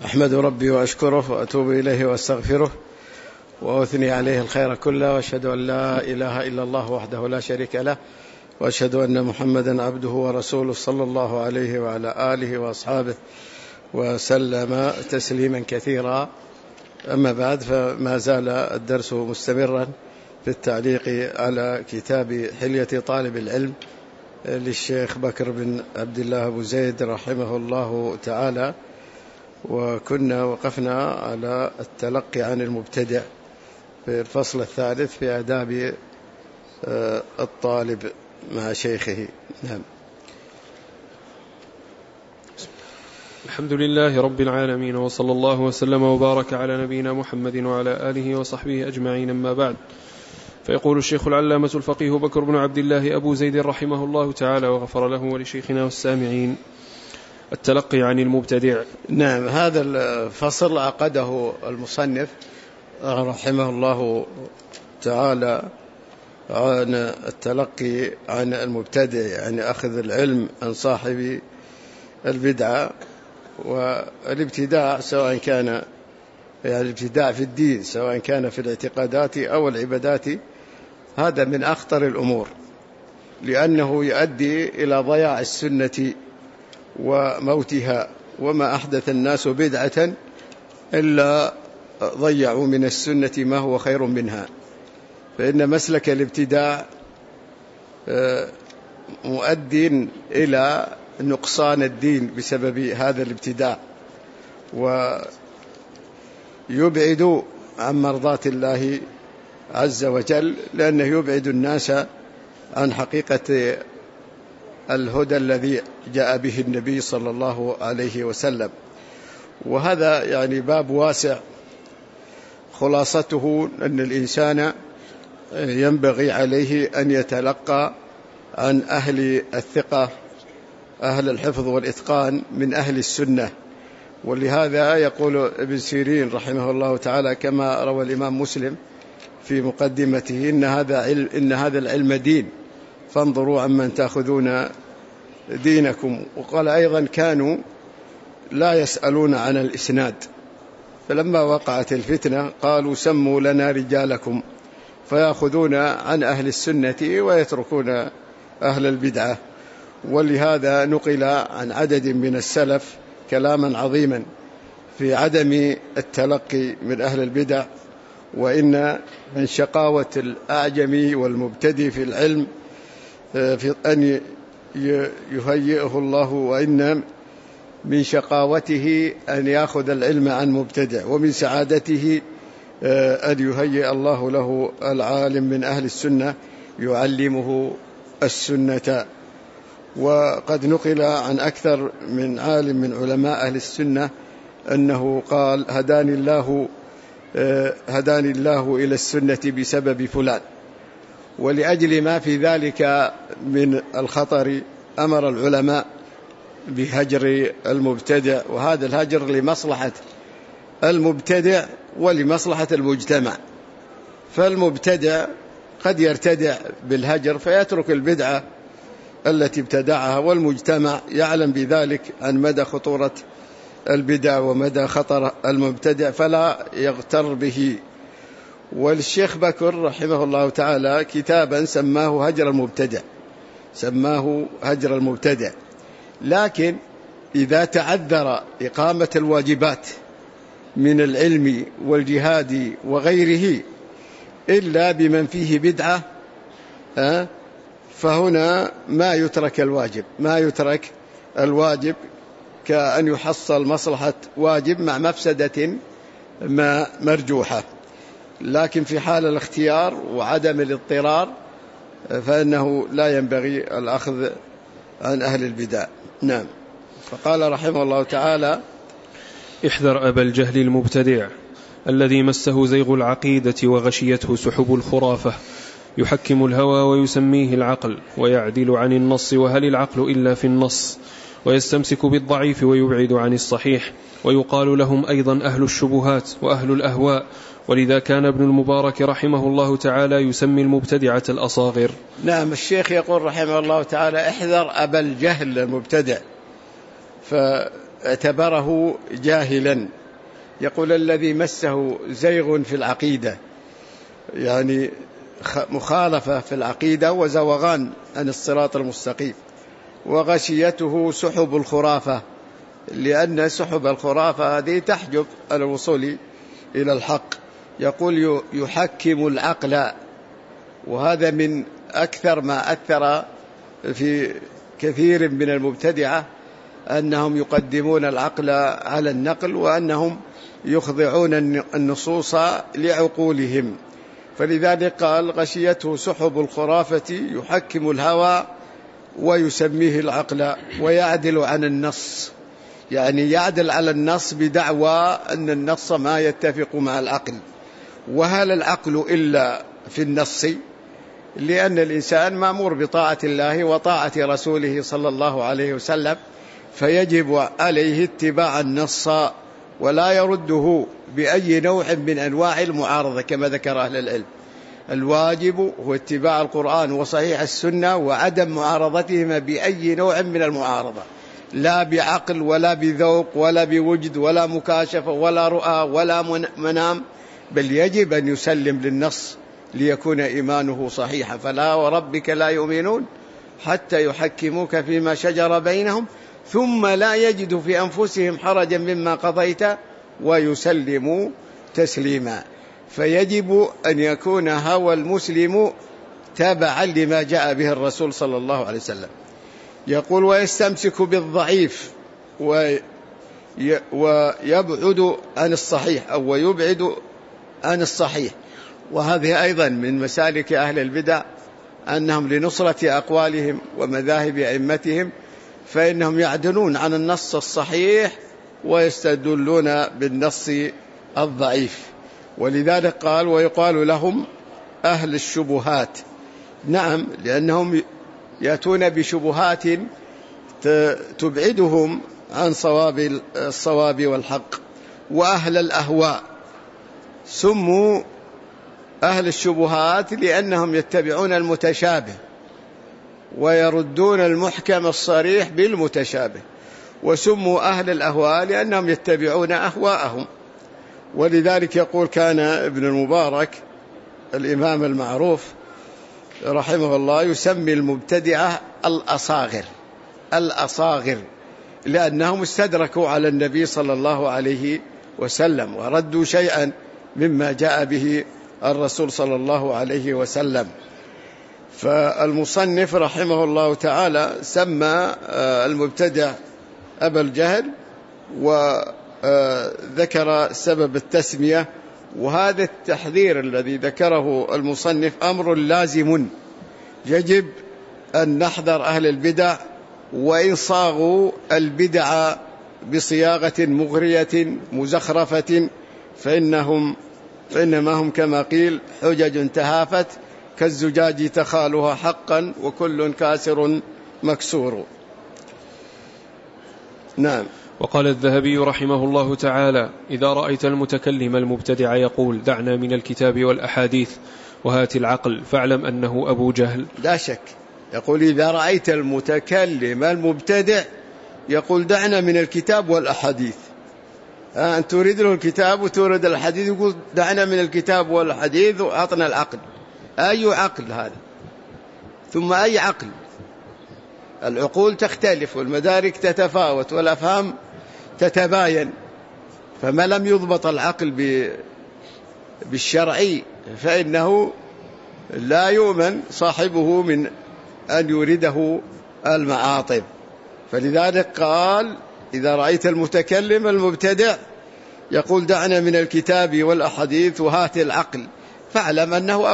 أحمد ربي وأشكره وأتوب إليه وأستغفره وأثني عليه الخير كله، وأشهد أن لا إله إلا الله وحده لا شريك له، وأشهد أن محمدا عبده ورسوله صلى الله عليه وعلى آله وأصحابه وسلم تسليما كثيرا. أما بعد، فما زال الدرس مستمرا في التعليق على كتاب حلية طالب العلم للشيخ بكر بن عبد الله أبو زيد رحمه الله تعالى، وكنا وقفنا على التلقي عن المبتدع في الفصل الثالث في آداب الطالب مع شيخه. نعم. الحمد لله رب العالمين، وصلى الله وسلم وبارك على نبينا محمد وعلى آله وصحبه أجمعين، أما بعد. فيقول الشيخ العلامة الفقيه بكر بن عبد الله أبو زيد رحمه الله تعالى وغفر له ولشيخنا والسامعين: التلقي عن المبتدع. نعم، هذا الفصل عقده المصنف رحمه الله تعالى عن التلقي عن المبتدع، يعني أخذ العلم عن صاحب البدعة. والابتداع سواء كان يعني الابتداع في الدين، سواء كان في الاعتقادات أو العبادات، هذا من أخطر الأمور، لأنه يؤدي إلى ضياع السنة وموتها. وما أحدث الناس بدعة إلا ضيعوا من السنة ما هو خير منها. فإن مسلك الابتداع مؤدٍ إلى نقصان الدين بسبب هذا الابتداع، ويبعد عن مرضاة الله عز وجل، لأنه يبعد الناس عن حقيقة الهدى الذي جاء به النبي صلى الله عليه وسلم. وهذا يعني باب واسع، خلاصته أن الإنسان ينبغي عليه أن يتلقى عن أهل الثقة، أهل الحفظ والإتقان من أهل السنة. ولهذا يقول ابن سيرين رحمه الله تعالى كما روى الإمام مسلم في مقدمته: إن هذا العلم دين، فانظروا عمن تأخذون دينكم. وقال أيضا: كانوا لا يسألون عن الإسناد، فلما وقعت الفتنة قالوا: سموا لنا رجالكم، فيأخذون عن أهل السنة ويتركون أهل البدعة. ولهذا نقل عن عدد من السلف كلاما عظيما في عدم التلقي من أهل البدع، وإن من شقاوة الأعجمي والمبتدئ في العلم في أن يهيئه الله، وإن من شقاوته أن يأخذ العلم عن مبتدع، ومن سعادته أن يهيئ الله له العالم من أهل السنة يعلمه السنة. وقد نقل عن أكثر من عالم من علماء أهل السنة أنه قال: هداني الله إلى السنة بسبب فلان. ولأجل ما في ذلك من الخطر أمر العلماء بهجر المبتدع، وهذا الهجر لمصلحة المبتدع ولمصلحة المجتمع. فالمبتدع قد يرتدع بالهجر فيترك البدعة التي ابتدعها، والمجتمع يعلم بذلك عن مدى خطورة البدع ومدى خطر المبتدع فلا يغتر به. والشيخ بكر رحمه الله تعالى كتابا سماه هجر المبتدع. لكن إذا تعذر إقامة الواجبات من العلم والجهاد وغيره إلا بمن فيه بدعة، فهنا ما يترك الواجب كأن يحصل مصلحة واجب مع مفسدة ما مرجوحة. لكن في حال الاختيار وعدم الاضطرار فإنه لا ينبغي الأخذ عن أهل البدع. نعم. فقال رحمه الله تعالى: احذر أبا الجهل المبتدع الذي مسه زيغ العقيدة وغشيته سحب الخرافة، يحكم الهوى ويسميه العقل، ويعدل عن النص، وهل العقل إلا في النص، ويستمسك بالضعيف ويبعد عن الصحيح. ويقال لهم أيضا أهل الشبهات وأهل الأهواء، ولذا كان ابن المبارك رحمه الله تعالى يسمي المبتدعة الأصاغر. نعم. الشيخ يقول رحمه الله تعالى: احذر أبا الجهل المبتدع. اعتبره جاهلا. يقول الذي مسه زيغ في العقيدة، يعني مخالفة في العقيدة وزوغان عن الصراط المستقيم، وغشيته سحب الخرافة، لأن سحب الخرافة هذه تحجب الوصول إلى الحق. يقول يحكم العقل، وهذا من أكثر ما أثر في كثير من المبتدعة، أنهم يقدمون العقل على النقل، وأنهم يخضعون النصوص لعقولهم. فلذلك قال غشيته سحب الخرافة يحكم الهوى ويسميه العقل ويعدل عن النص، يعني يعدل على النص بدعوى أن النص ما يتفق مع العقل. وهل العقل إلا في النص؟ لأن الإنسان مأمور بطاعة الله وطاعة رسوله صلى الله عليه وسلم، فيجب عليه اتباع النص ولا يرده بأي نوع من أنواع المعارضة كما ذكر أهل العلم. الواجب هو اتباع القرآن وصحيح السنة وعدم معارضتهما بأي نوع من المعارضة، لا بعقل ولا بذوق ولا بوجد ولا مكاشفة ولا رؤى ولا منام، بل يجب أن يسلم للنص ليكون إيمانه صحيحا. فلا وربك لا يؤمنون حتى يحكموك فيما شجر بينهم ثم لا يجدوا في أنفسهم حرجا مما قضيت ويسلموا تسليما. فيجب أن يكون هوى المسلم تابعا لما جاء به الرسول صلى الله عليه وسلم. يقول ويستمسك بالضعيف ويبعد عن الصحيح، أو ويبعد عن الصحيح. وهذه أيضا من مسالك أهل البدع، أنهم لنصرة أقوالهم ومذاهب أئمتهم فإنهم يعدلون عن النص الصحيح ويستدلون بالنص الضعيف. ولذلك قال ويقال لهم أهل الشبهات. نعم، لأنهم يأتون بشبهات تبعدهم عن الصواب والحق. وأهل الأهواء سموا أهل الشبهات لأنهم يتبعون المتشابه ويردون المحكم الصريح بالمتشابه، وسموا أهل الأهواء لأنهم يتبعون أهواءهم. ولذلك يقول كان ابن المبارك الإمام المعروف رحمه الله يسمي المبتدعة الأصاغر، لأنهم استدركوا على النبي صلى الله عليه وسلم وردوا شيئا مما جاء به الرسول صلى الله عليه وسلم. فالمصنف رحمه الله تعالى سمى المبتدع أبا الجهل وذكر سبب التسمية. وهذا التحذير الذي ذكره المصنف أمر لازم، يجب أن نحذر أهل البدع، وإن صاغوا البدع بصياغة مغرية مزخرفة فإنما هم كما قيل حجج تهافت كالزجاج تخالها حقا وكل كاسر مكسور. نعم. وقال الذهبي رحمه الله تعالى إذا رأيت المتكلم المبتدع يقول دعنا من الكتاب والأحاديث وهات العقل فاعلم أنه أبو جهل. لا شك، يقول إذا رأيت المتكلم المبتدع يقول دعنا من الكتاب والأحاديث، أن تريد له الكتاب وتريد الحديث، يقول دعنا من الكتاب والحديث وأعطنا العقل. أي عقل هذا؟ ثم أي عقل؟ العقول تختلف والمدارك تتفاوت والأفهام تتباين، فما لم يضبط العقل بالشرعي فإنه لا يؤمن صاحبه من أن يريده المعاطب. فلذلك قال إذا رأيت المتكلم المبتدع يقول دعنا من الكتاب والأحاديث وهات العقل فاعلم أنه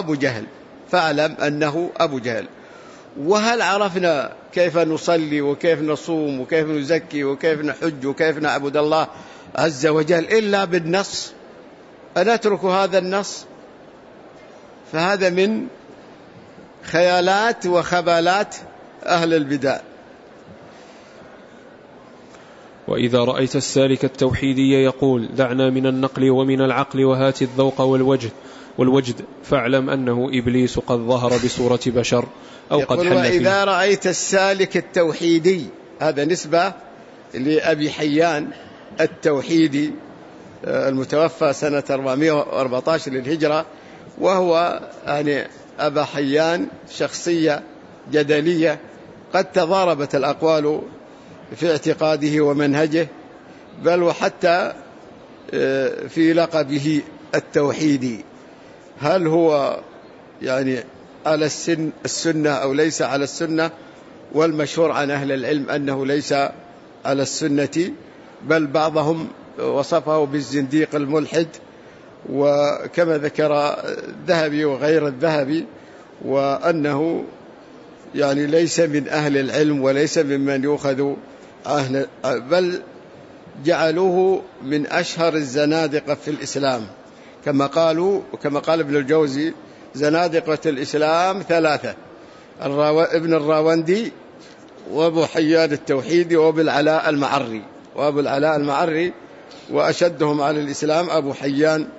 أبو جهل. وهل عرفنا كيف نصلي وكيف نصوم وكيف نزكي وكيف نحج وكيف نعبد الله عز وجل إلا بالنص؟ أنترك هذا النص؟ فهذا من خيالات وخبالات أهل البدع. وإذا رأيت السالك التوحيدي يقول دعنا من النقل ومن العقل وهات الذوق والوجد فاعلم أنه إبليس قد ظهر بصورة بشر أو قد حل فيه. وإذا رأيت السالك التوحيدي، هذا نسبة لأبي حيان التوحيدي المتوفى سنة 414 للهجرة، وهو يعني أبا حيان شخصية جدلية قد تضاربت الأقوال في اعتقاده ومنهجه، بل وحتى في لقبه التوحيدي، هل هو يعني على السنة أو ليس على السنة؟ والمشهور عن أهل العلم أنه ليس على السنة، بل بعضهم وصفه بالزنديق الملحد، وكما ذكر الذهبي وغير الذهبي، وأنه يعني ليس من أهل العلم وليس ممن يؤخذ بل جعلوه من أشهر الزنادقة في الإسلام، كما قال ابن الجوزي: زنادقة الإسلام 3: ابن الراوندي، وابو حيان التوحيدي، وابو العلاء المعري، وأشدهم على الإسلام أبو حيان،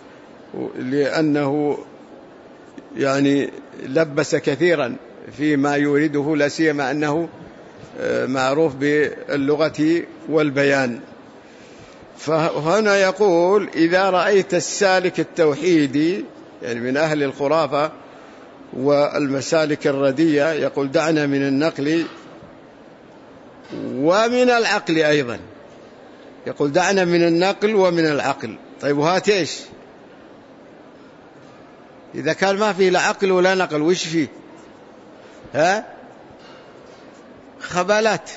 لأنه يعني لبس كثيرا فيما يريده، لا سيما أنه معروف باللغة والبيان. فهنا يقول: إذا رأيت السالك التوحيدي، يعني من أهل الخرافة والمسالك الردية، يقول: دعنا من النقل ومن العقل أيضا. يقول: دعنا من النقل ومن العقل. طيب وهات إيش؟ إذا كان ما فيه لا عقل ولا نقل، وش فيه؟ خبالات،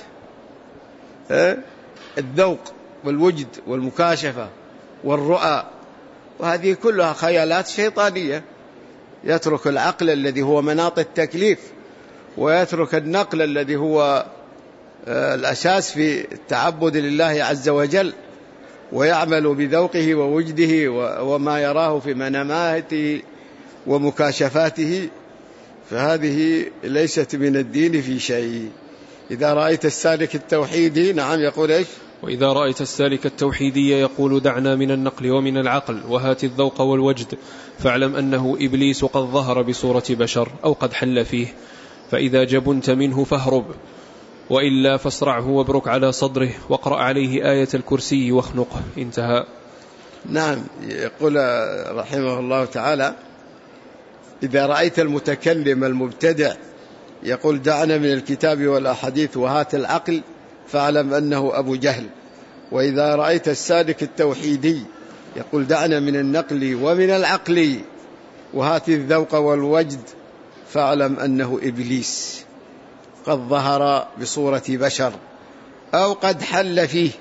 الذوق والوجد والمكاشفة والرؤى، وهذه كلها خيالات شيطانية. يترك العقل الذي هو مناط التكليف، ويترك النقل الذي هو الأساس في التعبد لله عز وجل، ويعمل بذوقه ووجده وما يراه في مناماته ومكاشفاته، فهذه ليست من الدين في شيء. إذا رأيت السالك التوحيدي، نعم، يقول إيش؟ وإذا رأيت السالك التوحيدي يقول: دعنا من النقل ومن العقل وهات الذوق والوجد، فاعلم أنه إبليس قد ظهر بصورة بشر أو قد حل فيه، فإذا جبنت منه فاهرب، وإلا فاسرعه وابرك على صدره واقرأ عليه آية الكرسي واخنقه. انتهى. نعم. يقول رحمه الله تعالى: إذا رأيت المتكلم المبتدع يقول: دعنا من الكتاب والأحاديث وهات العقل، فاعلم أنه أبو جهل. وإذا رأيت السالك التوحيدي يقول: دعنا من النقل ومن العقل وهات الذوق والوجد، فاعلم أنه إبليس قد ظهر بصورة بشر أو قد حل فيه.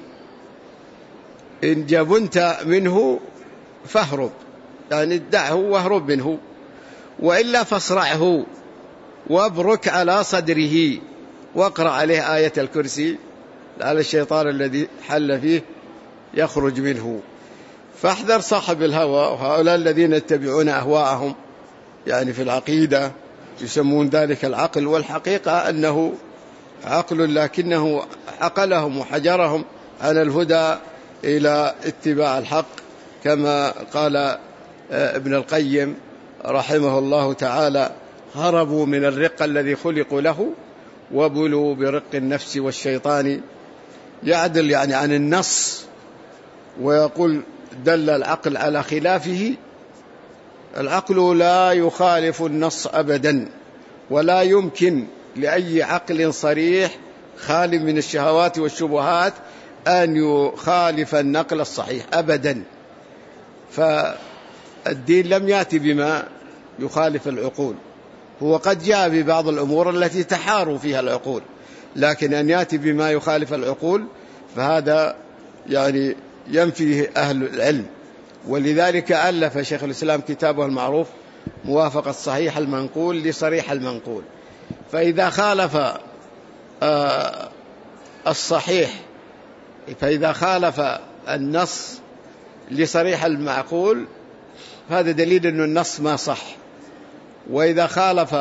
إن جبنت منه فاهرب، يعني دعه واهرب منه، وإلا فاصرعه وابرك على صدره واقرأ عليه آية الكرسي، لعل الشيطان الذي حل فيه يخرج منه. فاحذر صاحب الهوى، وهؤلاء الذين يتبعون أهواءهم يعني في العقيدة يسمون ذلك العقل، والحقيقة أنه عقل، لكنه عقلهم وحجرهم على الهدى إلى اتباع الحق، كما قال ابن القيم رحمه الله تعالى: هربوا من الرق الذي خلقوا له وبلوا برق النفس والشيطان. يعدل يعني عن النص، ويقول: دل العقل على خلافه. العقل لا يخالف النص أبدا، ولا يمكن لأي عقل صريح خال من الشهوات والشبهات أن يخالف النقل الصحيح أبدا. فالدين لم يأتي بما يخالف العقول، هو قد جاء ببعض الأمور التي تحار فيها العقول، لكن أن يأتي بما يخالف العقول فهذا يعني ينفيه أهل العلم. ولذلك ألف شيخ الإسلام كتابه المعروف موافقة صحيح المنقول لصريح المنقول. فإذا خالف الصحيح، فإذا خالف النص لصريح المعقول هذا دليل أن النص ما صح، وإذا خالف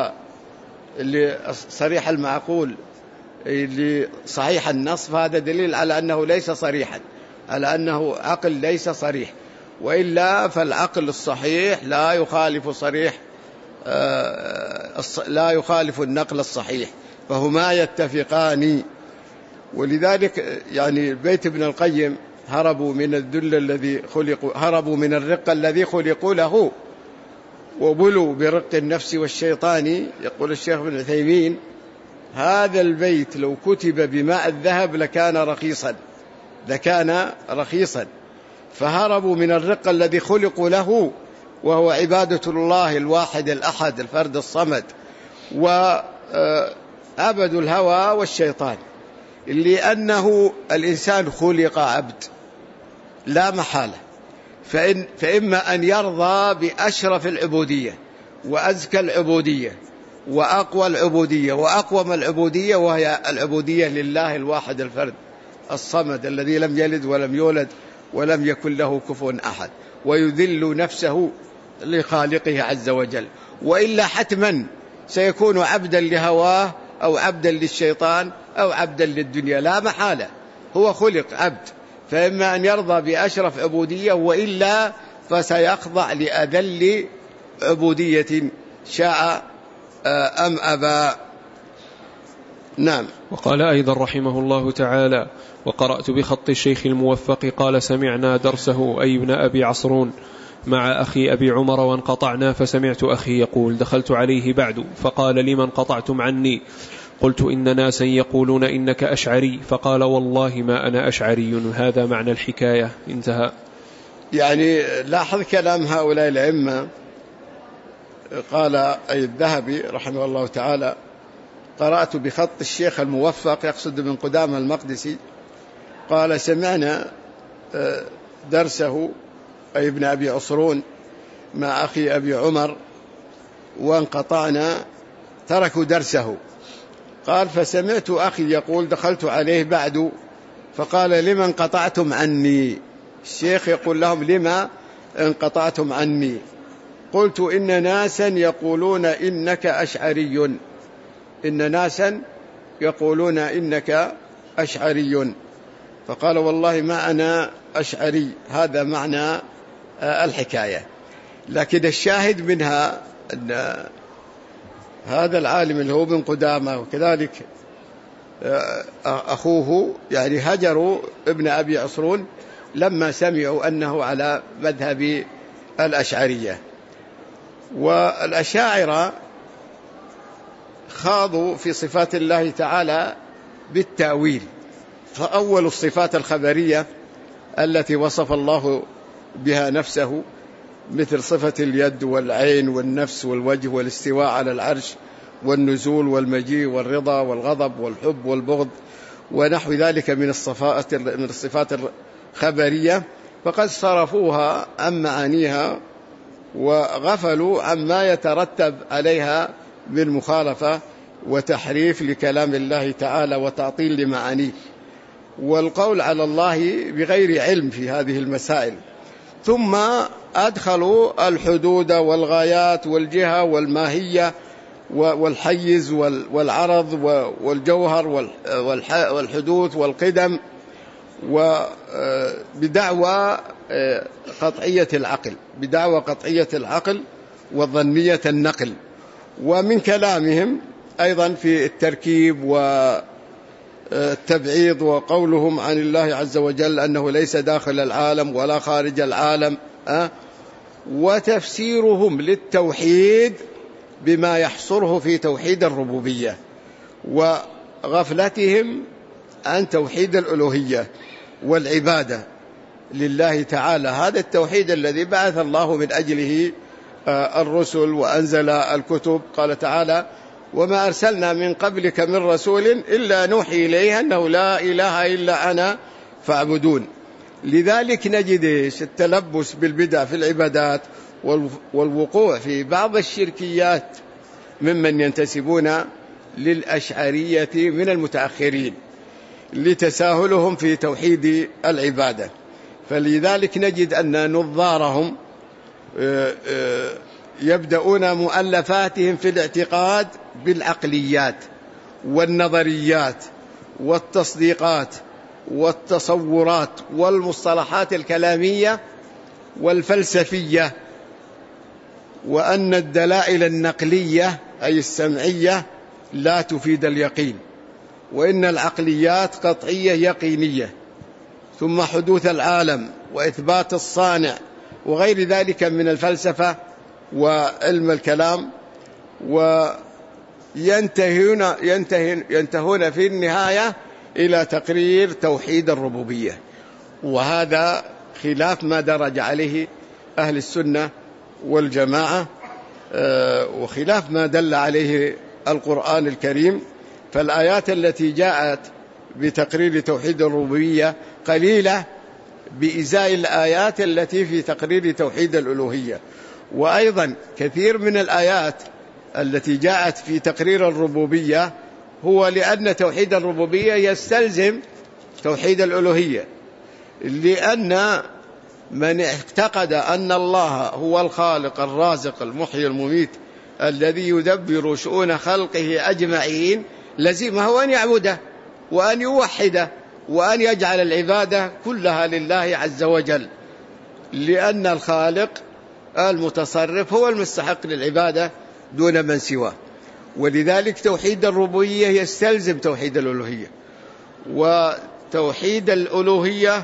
لصريح المعقول لصحيح النص فهذا دليل على أنه ليس صريحا، على أنه عقل ليس صريح. وإلا فالعقل الصحيح لا يخالف النقل الصحيح، فهما يتفقان. ولذلك يعني بيت ابن القيم هربوا من الذل الذي خلقوا، هربوا من الرق الذي خلقوا له وبلوا برق النفس والشيطان. يقول الشيخ ابن عثيمين: هذا البيت لو كتب بماء الذهب لكان رخيصا. فهربوا من الرق الذي خلقوا له وهو عبادة الله الواحد الأحد الفرد الصمد، وعبدوا الهوى والشيطان، لأنه الإنسان خلق عبد لا محالة. فإما أن يرضى بأشرف العبودية وأزكى العبودية وأقوى العبودية وأقوم العبودية، وهي العبودية لله الواحد الفرد الصمد الذي لم يلد ولم يولد ولم يكن له كفوا أحد، ويذل نفسه لخالقه عز وجل، وإلا حتما سيكون عبدا لهواه أو عبدا للشيطان أو عبدا للدنيا، لا محالة، هو خلق عبد. فإما أن يرضى بأشرف عبودية، وإلا فسيخضع لأذل عبودية شاء أم أبى. نعم. وقال أيضا رحمه الله تعالى: وقرأت بخط الشيخ الموفق قال: سمعنا درسه أي ابن أبي عصرون مع أخي أبي عمر وانقطعنا، فسمعت أخي يقول: دخلت عليه بعد فقال: لمن قطعتم عني؟ قلت: إن ناسا يقولون إنك أشعري. فقال: والله ما أنا أشعري. هذا معنى الحكاية. انتهى. يعني لاحظ كلام هؤلاء الأئمة. قال أي الذهبي رحمه الله تعالى: قرأت بخط الشيخ الموفق، يقصد بن قدامة المقدسي، قال: سمعنا درسه أي ابن أبي عصرون مع أخي أبي عمر وانقطعنا، تركوا درسه. قال: فسمعت أخي يقول: دخلت عليه بعد فقال: لما انقطعتم عني؟ الشيخ يقول لهم: لما انقطعتم عني؟ قلت: إن ناسا يقولون إنك أشعري. إن ناسا يقولون إنك أشعري. فقال: والله ما أنا أشعري. هذا معنى الحكاية. لكن الشاهد منها أن هذا العالم اللي هو ابن قدامة وكذلك أخوه يعني هجروا ابن أبي عصرون لما سمعوا أنه على مذهب الأشعرية. والأشاعرة خاضوا في صفات الله تعالى بالتأويل، فأول الصفات الخبرية التي وصف الله بها نفسه مثل صفة اليد والعين والنفس والوجه والاستواء على العرش والنزول والمجيء والرضا والغضب والحب والبغض ونحو ذلك من الصفات الخبرية، فقد صرفوها عن معانيها وغفلوا عما يترتب عليها من مخالفة وتحريف لكلام الله تعالى وتعطيل لمعانيه والقول على الله بغير علم في هذه المسائل. ثم أدخلوا الحدود والغايات والجهة والماهية والحيز والعرض والجوهر والحدوث والقدم، وبدعوى قطعية العقل وظنية النقل. ومن كلامهم أيضا في التركيب والتبعيض وقولهم عن الله عز وجل أنه ليس داخل العالم ولا خارج العالم، وتفسيرهم للتوحيد بما يحصره في توحيد الربوبية، وغفلتهم عن توحيد الألوهية والعبادة لله تعالى، هذا التوحيد الذي بعث الله من أجله الرسل وأنزل الكتب. قال تعالى: وما أرسلنا من قبلك من رسول إلا نوحي إليه أنه لا إله إلا أنا فاعبدون. لذلك نجد التلبس بالبدع في العبادات والوقوع في بعض الشركيات ممن ينتسبون للأشعرية من المتأخرين لتساهلهم في توحيد العبادة. فلذلك نجد أن نظارهم يبدأون مؤلفاتهم في الاعتقاد بالعقليات والنظريات والتصديقات والتصورات والمصطلحات الكلامية والفلسفية، وأن الدلائل النقلية أي السمعية لا تفيد اليقين، وإن العقليات قطعية يقينية، ثم حدوث العالم وإثبات الصانع وغير ذلك من الفلسفة وعلم الكلام، وينتهون في النهاية إلى تقرير توحيد الربوبية. وهذا خلاف ما درج عليه أهل السنة والجماعة، وخلاف ما دل عليه القرآن الكريم. فالآيات التي جاءت بتقرير توحيد الربوبية قليلة بإزاء الآيات التي في تقرير توحيد الألوهية. وأيضا كثير من الآيات التي جاءت في تقرير الربوبية هو لأن توحيد الربوبية يستلزم توحيد الألوهية، لأن من اعتقد أن الله هو الخالق الرازق المحيي المميت الذي يدبر شؤون خلقه أجمعين لزمه أن يعبده وأن يوحده وأن يجعل العبادة كلها لله عز وجل، لأن الخالق المتصرف هو المستحق للعبادة دون من سواه. ولذلك توحيد الربوبية يستلزم توحيد الألوهية، وتوحيد الألوهية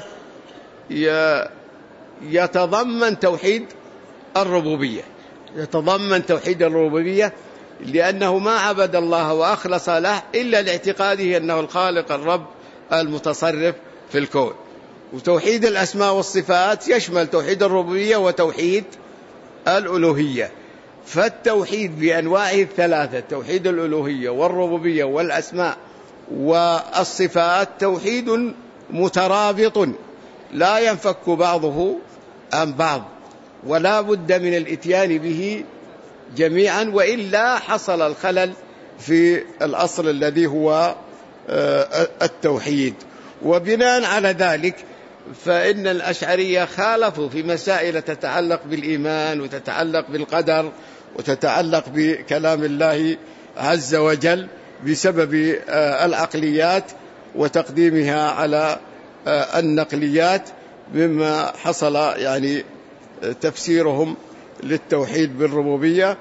يتضمن توحيد الربوبية، يتضمن توحيد الربوبية، لأنه ما عبد الله وأخلص له إلا لاعتقاده أنه الخالق الرب المتصرف في الكون. وتوحيد الأسماء والصفات يشمل توحيد الربوبية وتوحيد الألوهية. فالتوحيد بأنواعه الثلاثة، توحيد الألوهية والربوبية والأسماء والصفات، توحيد مترابط لا ينفك بعضه عن بعض، ولا بد من الإتيان به جميعا، وإلا حصل الخلل في الأصل الذي هو التوحيد. وبناء على ذلك فإن الأشعرية خالفوا في مسائل تتعلق بالإيمان وتتعلق بالقدر وتتعلق بكلام الله عز وجل بسبب العقليات وتقديمها على النقليات، مما حصل يعني تفسيرهم للتوحيد بالربوبية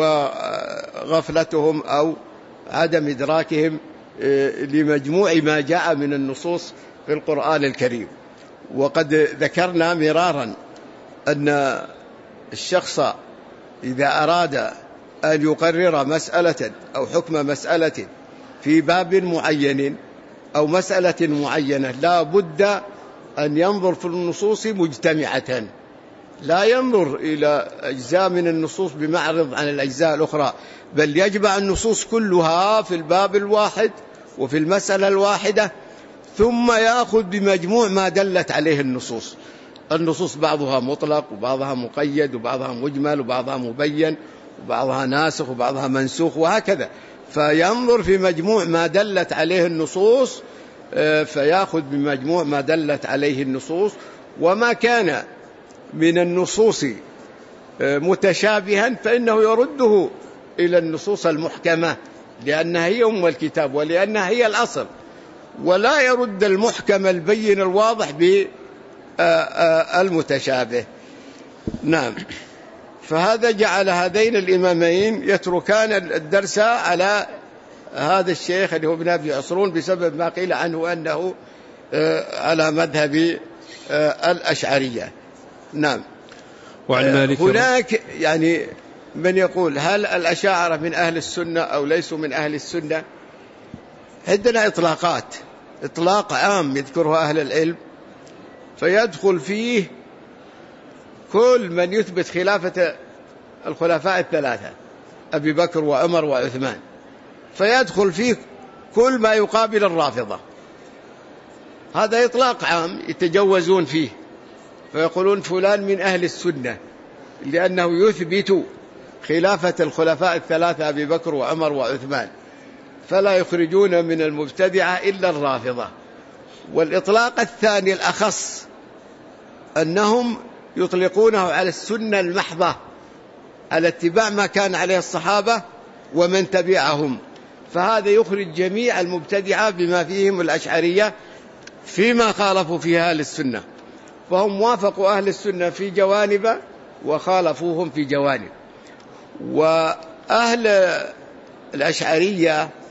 وغفلتهم أو عدم إدراكهم لمجموع ما جاء من النصوص في القرآن الكريم. وقد ذكرنا مرارا أن الشخص إذا أراد أن يقرر مسألة أو حكم مسألة في باب معين أو مسألة معينة لا بد أن ينظر في النصوص مجتمعة، لا ينظر إلى أجزاء من النصوص بمعرض عن الأجزاء الأخرى، بل يجمع النصوص كلها في الباب الواحد وفي المسألة الواحدة، ثم يأخذ بمجموع ما دلت عليه النصوص. النصوص بعضها مطلق وبعضها مقيد وبعضها مجمل وبعضها مبين وبعضها ناسخ وبعضها منسوخ وهكذا، فينظر في مجموع ما دلت عليه النصوص، فيأخذ بمجموع ما دلت عليه النصوص. وما كان من النصوص متشابها فإنه يرده إلى النصوص المحكمة، لأنها هي أم الكتاب ولأنها هي الأصل، ولا يرد المحكم البين الواضح بالمتشابه. نعم. فهذا جعل هذين الإمامين يتركان الدرس على هذا الشيخ اللي هو ابن أبي عصرون بسبب ما قيل عنه أنه على مذهب الأشعرية. نعم. هناك يعني من يقول هل الأشاعرة من أهل السنة أو ليسوا من أهل السنة؟ عندنا إطلاقات، إطلاق عام يذكره أهل العلم فيدخل فيه كل من يثبت خلافة الخلفاء الثلاثة أبي بكر وعمر وعثمان، فيدخل فيه كل ما يقابل الرافضة. هذا إطلاق عام يتجوزون فيه، فيقولون فلان من أهل السنة لأنه يثبت خلافة الخلفاء الثلاثة أبي بكر وعمر وعثمان، فلا يخرجون من المبتدعة إلا الرافضة. والإطلاق الثاني الأخص أنهم يطلقونه على السنة المحضة، على اتباع ما كان عليه الصحابة ومن تبعهم، فهذا يخرج جميع المبتدعة بما فيهم الأشعرية فيما خالفوا فيها أهل السنة، فهم وافقوا أهل السنة في جوانب وخالفوهم في جوانب. وأهل الأشعرية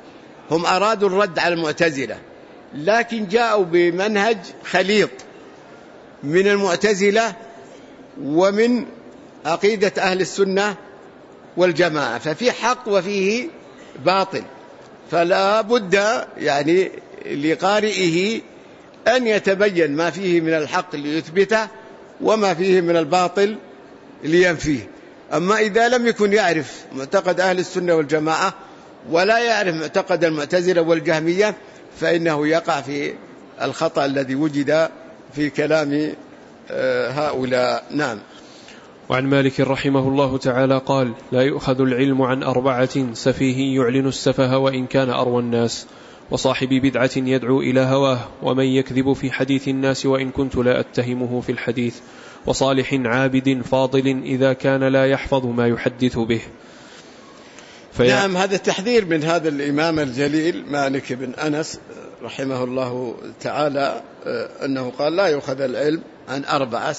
هم أرادوا الرد على المعتزلة، لكن جاءوا بمنهج خليط من المعتزلة ومن عقيدة أهل السنة والجماعة، ففي حق وفيه باطل، فلا بد يعني لقارئه أن يتبين ما فيه من الحق ليثبته وما فيه من الباطل لينفيه. أما إذا لم يكن يعرف معتقد أهل السنة والجماعة ولا يعرف معتقد المعتزلة والجهمية فإنه يقع في الخطأ الذي وجد في كلام هؤلاء. نعم. وعن مالك رحمه الله تعالى قال: لا يؤخذ العلم عن 4: سفيه يعلن السفه وإن كان أروى الناس، وصاحب بدعة يدعو إلى هواه، ومن يكذب في حديث الناس وإن كنت لا أتهمه في الحديث، وصالح عابد فاضل إذا كان لا يحفظ ما يحدث به. نعم، هذا التحذير من هذا الإمام الجليل مالك بن أنس رحمه الله تعالى، أنه قال: لا يؤخذ العلم عن 4: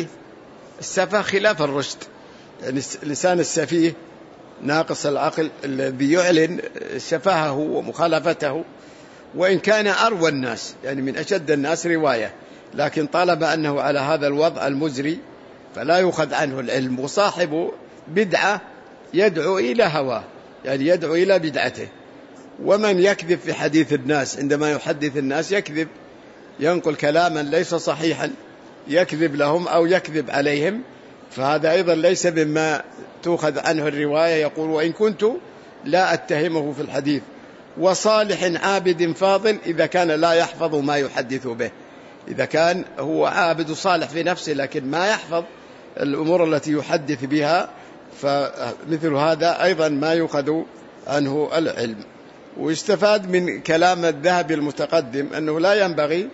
السفه خلاف الرشد، يعني لسان السفيه ناقص العقل الذي يعلن سفاهه ومخالفته وإن كان أروى الناس، يعني من أشد الناس رواية، لكن طالب أنه على هذا الوضع المزري فلا يؤخذ عنه العلم. وصاحب بدعة يدعو إلى هواه، يعني يدعو إلى بدعته. ومن يكذب في حديث الناس، عندما يحدث الناس يكذب، ينقل كلاما ليس صحيحا، يكذب لهم أو يكذب عليهم، فهذا أيضا ليس مما تؤخذ عنه الرواية. يقول: وإن كنت لا أتهمه في الحديث. وصالح عابد فاضل إذا كان لا يحفظ ما يحدث به، إذا كان هو عابد صالح في نفسه لكن ما يحفظ الأمور التي يحدث بها، فمثل هذا أيضا ما يؤخذ عنه العلم. ويستفاد من كلام الذهبي المتقدم أنه لا ينبغي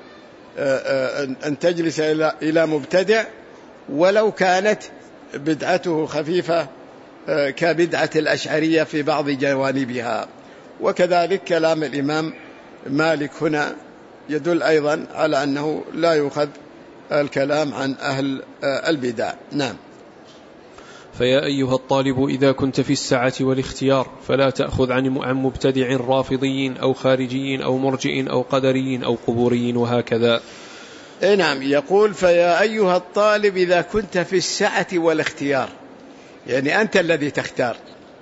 أن تجلس إلى مبتدع ولو كانت بدعته خفيفة كبدعة الأشعرية في بعض جوانبها. وكذلك كلام الإمام مالك هنا يدل أيضا على أنه لا يؤخذ الكلام عن أهل البدع. نعم. فيا أيها الطالب إذا كنت في السعة والاختيار فلا تأخذ عن مبتدع رافضي أو خارجي أو مرجئ أو قدري أو قبوري وهكذا. نعم. يقول: فيا أيها الطالب إذا كنت في السعة والاختيار، يعني أنت الذي تختار.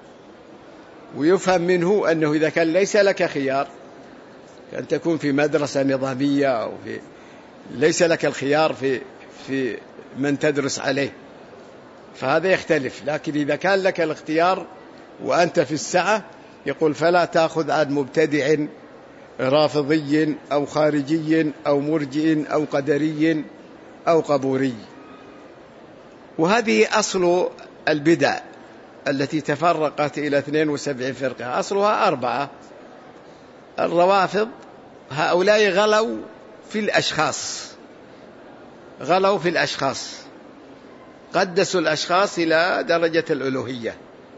ويفهم منه أنه إذا كان ليس لك خيار، كأن تكون في مدرسة نظامية أو ليس لك الخيار في من تدرس عليه، فهذا يختلف. لكن إذا كان لك الاختيار وأنت في السعة، يقول: فلا تأخذ عن مبتدع رافضي أو خارجي أو مرجئ أو قدري أو قبوري. وهذه أصل البدع التي تفرقت إلى 72 فرقة، أصلها 4. الروافض هؤلاء غلوا في الأشخاص، قدسوا الأشخاص إلى درجة الألوهية،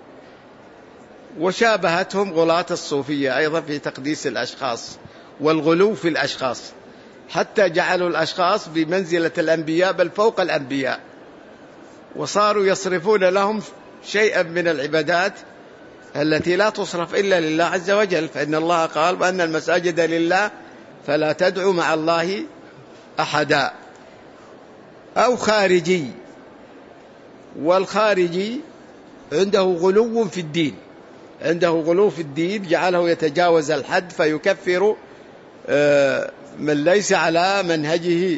وشابهتهم غلاة الصوفية أيضا في تقديس الأشخاص والغلو في الأشخاص، حتى جعلوا الأشخاص بمنزلة الأنبياء بل فوق الأنبياء، وصاروا يصرفون لهم شيئا من العبادات التي لا تصرف إلا لله عز وجل، فإن الله قال: وأن المساجد لله فلا تدعوا مع الله أحدا. أو خارجي، والخارجي عنده غلو في الدين، جعله يتجاوز الحد فيكفر من ليس على منهجه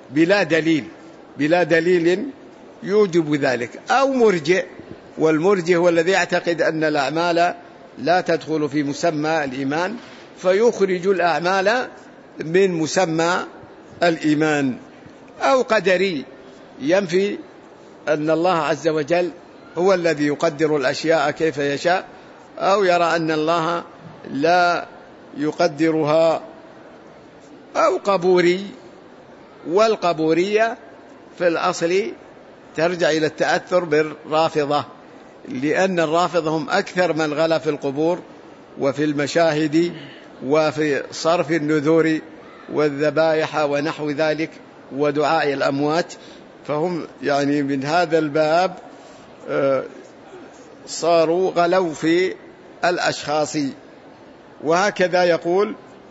بلا دليل يوجب ذلك. أو مرجئ، والمرجئ هو الذي يعتقد أن الأعمال لا تدخل في مسمى الإيمان، فيخرج الأعمال من مسمى الإيمان. أو قدري، ينفي أن الله عز وجل هو الذي يقدر الأشياء كيف يشاء، أو يرى أن الله لا يقدرها. أو قبوري، والقبورية في الأصل ترجع إلى التأثر بالرافضة، لأن الرافضة هم أكثر من غلا في القبور وفي المشاهد وفي صرف النذور والذبائح ونحو ذلك ودعاء الأموات، فهم يعني من هذا الباب صاروا غلوا في الأشخاص. وهكذا يقول: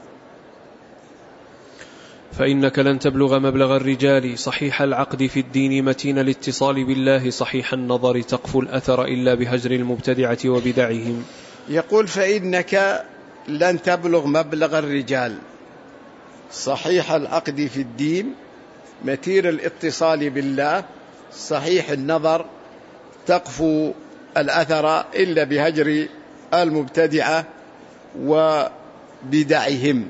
فإنك لن تبلغ مبلغ الرجال صحيح العقد في الدين متين الاتصال بالله صحيح النظر تقفو الأثر إلا بهجر المبتدعة وبدعهم. يقول: فإنك لن تبلغ مبلغ الرجال صحيح العقد في الدين متين الاتصال بالله صحيح النظر تقفو الأثر إلا بهجر المبتدعة وبدعهم،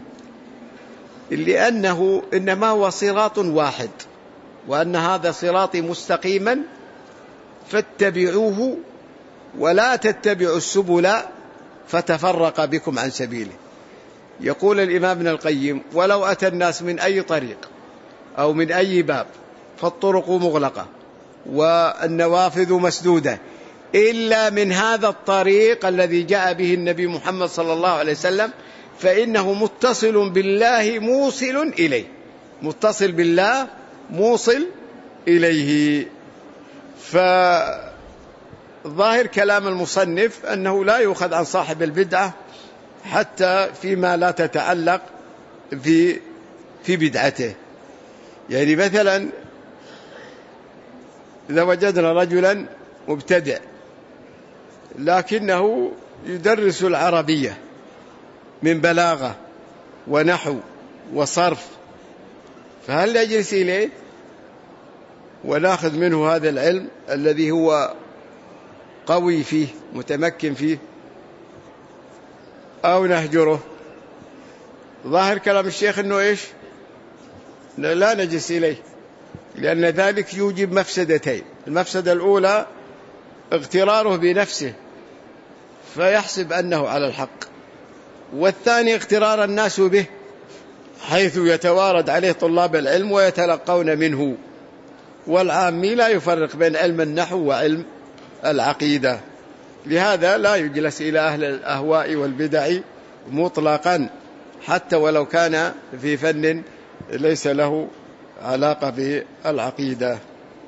لأنه إنما هو صراط واحد، وأن هذا صراطي مستقيما فاتبعوه ولا تتبعوا السبل فتفرق بكم عن سبيله. يقول الإمام ابن القيم: ولو أتى الناس من أي طريق أو من أي باب فالطرق مغلقة والنوافذ مسدودة إلا من هذا الطريق الذي جاء به النبي محمد صلى الله عليه وسلم، فإنه متصل بالله موصل إليه، متصل بالله موصل إليه. فظاهر كلام المصنف أنه لا يؤخذ عن صاحب البدعة حتى فيما لا تتعلق في بدعته. يعني مثلا إذا وجدنا رجلا مبتدع لكنه يدرس العربية من بلاغة ونحو وصرف، فهل نجلس إليه ونأخذ منه هذا العلم الذي هو قوي فيه متمكن فيه، أو نهجره؟ ظاهر كلام الشيخ أنه إيش؟ لا نجلس إليه، لأن ذلك يوجب مفسدتين: المفسدة الأولى اغتراره بنفسه فيحسب أنه على الحق، والثاني اغترار الناس به حيث يتوارد عليه طلاب العلم ويتلقون منه، والعامي لا يفرق بين علم النحو وعلم العقيدة. لهذا لا يجلس إلى أهل الأهواء والبدع مطلقا حتى ولو كان في فن ليس له علاقة بالعقيدة.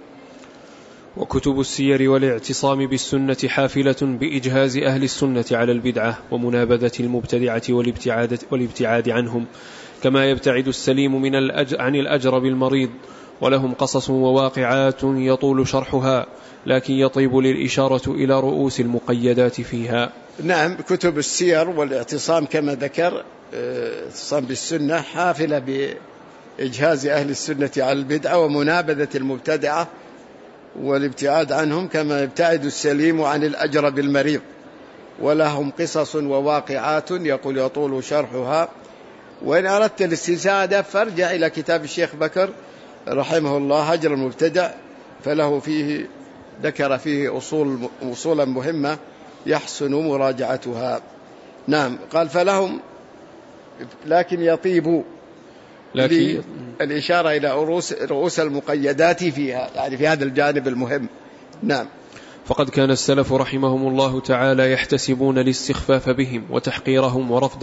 وكتب السير والاعتصام بالسنة حافلة بإجهاز أهل السنة على البدعة ومنابذة المبتدعة والابتعاد عنهم، كما يبتعد السليم عن الأجر بالمريض. ولهم قصص وواقعات يطول شرحها، لكن يطيب للإشارة إلى رؤوس المقيدات فيها. نعم، كتب السير والاعتصام كما ذكر، اعتصام بالسنة حافلة بإجهاز أهل السنة على البدعة ومنابذة المبتدعة والابتعاد عنهم، كما يبتعد السليم عن الأجر بالمريض. ولهم قصص وواقعات يقول يطول شرحها. وإن أردت الاستزادة فارجع إلى كتاب الشيخ بكر رحمه الله هجر المبتدع، فله فيه ذكر فيه أصولا مهمة يحسن مراجعتها. نعم، قال: فلهم، لكن يطيب الإشارة إلى رؤوس المقيدات فيها، يعني في هذا الجانب المهم. نعم. فقد كان السلف رحمهم الله تعالى يحتسبون الاستخفاف بهم وتحقيرهم ورفض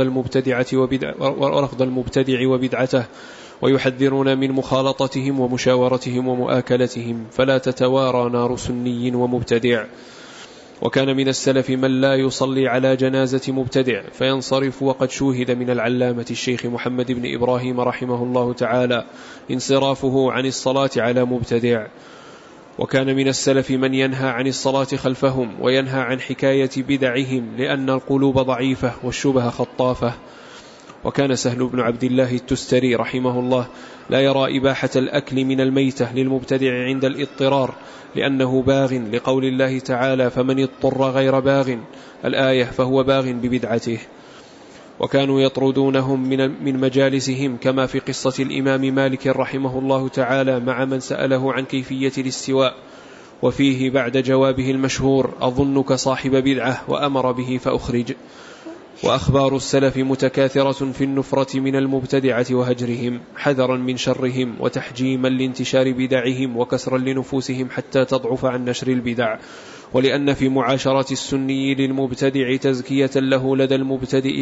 المبتدع وبدعته، ويحذرون من مخالطتهم ومشاورتهم ومؤاكلتهم، فلا تتوارى نار سني ومبتدع. وكان من السلف من لا يصلي على جنازة مبتدع فينصرف، وقد شوهد من العلامة الشيخ محمد بن إبراهيم رحمه الله تعالى انصرافه عن الصلاة على مبتدع. وكان من السلف من ينهى عن الصلاة خلفهم وينهى عن حكاية بدعهم، لأن القلوب ضعيفة والشبه خطافة. وكان سهل بن عبد الله التستري رحمه الله لا يرى إباحة الأكل من الميتة للمبتدع عند الاضطرار، لأنه باغ لقول الله تعالى: فمن اضطر غير باغ، الآية، فهو باغ ببدعته. وكانوا يطردونهم من مجالسهم، كما في قصة الإمام مالك رحمه الله تعالى مع من سأله عن كيفية الاستواء، وفيه بعد جوابه المشهور: أظنك صاحب بدعة، وأمر به فأخرج. وأخبار السلف متكاثرة في النفرة من المبتدعة وهجرهم، حذرا من شرهم وتحجيما لانتشار بدعهم وكسرا لنفوسهم حتى تضعف عن نشر البدع. ولأن في معاشرة السني للمبتدع تزكية له لدى المبتدئ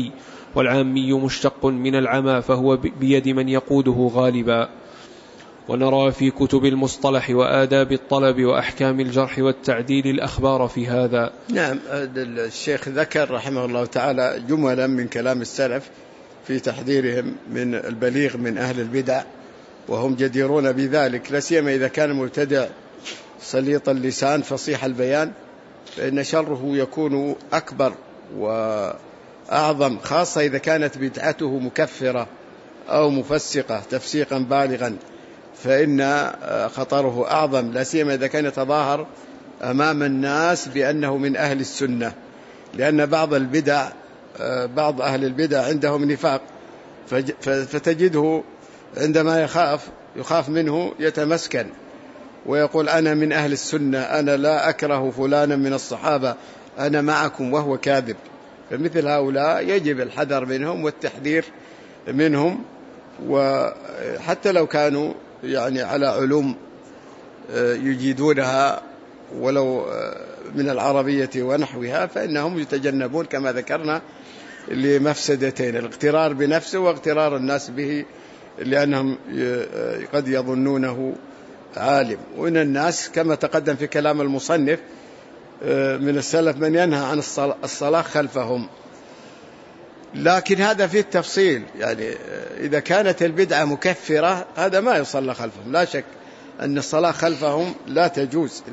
والعامي مشتق من العمى، فهو بيد من يقوده غالبا. ونرى في كتب المصطلح وآداب الطلب وأحكام الجرح والتعديل الأخبار في هذا. نعم، الشيخ ذكر رحمه الله تعالى جملا من كلام السلف في تحذيرهم من البليغ من أهل البدع، وهم جديرون بذلك، لا سيما إذا كان المبتدع سليط اللسان فصيح البيان، فإن شره يكون أكبر وأعظم، خاصة إذا كانت بدعته مكفرة أو مفسقة تفسيقا بالغا، فإن خطره أعظم، لا سيما إذا كان يتظاهر أمام الناس بأنه من أهل السنة، لأن بعض أهل البدع عندهم نفاق، فتجده عندما يخاف منه يتمسكن ويقول أنا من أهل السنة، أنا لا أكره فلانا من الصحابة، أنا معكم، وهو كاذب. فمثل هؤلاء يجب الحذر منهم والتحذير منهم، وحتى لو كانوا يعني على علوم يجيدونها ولو من العربية ونحوها، فإنهم يتجنبون كما ذكرنا لمفسدتين: الاغترار بنفسه واغترار الناس به، لأنهم قد يظنونه عالم. وإن الناس كما تقدم في كلام المصنف من السلف من ينهى عن الصلاة خلفهم، لكن هذا فيه التفصيل، يعني إذا كانت البدعة مكفرة هذا ما يصلى خلفهم، لا شك أن الصلاة خلفهم لا تجوز،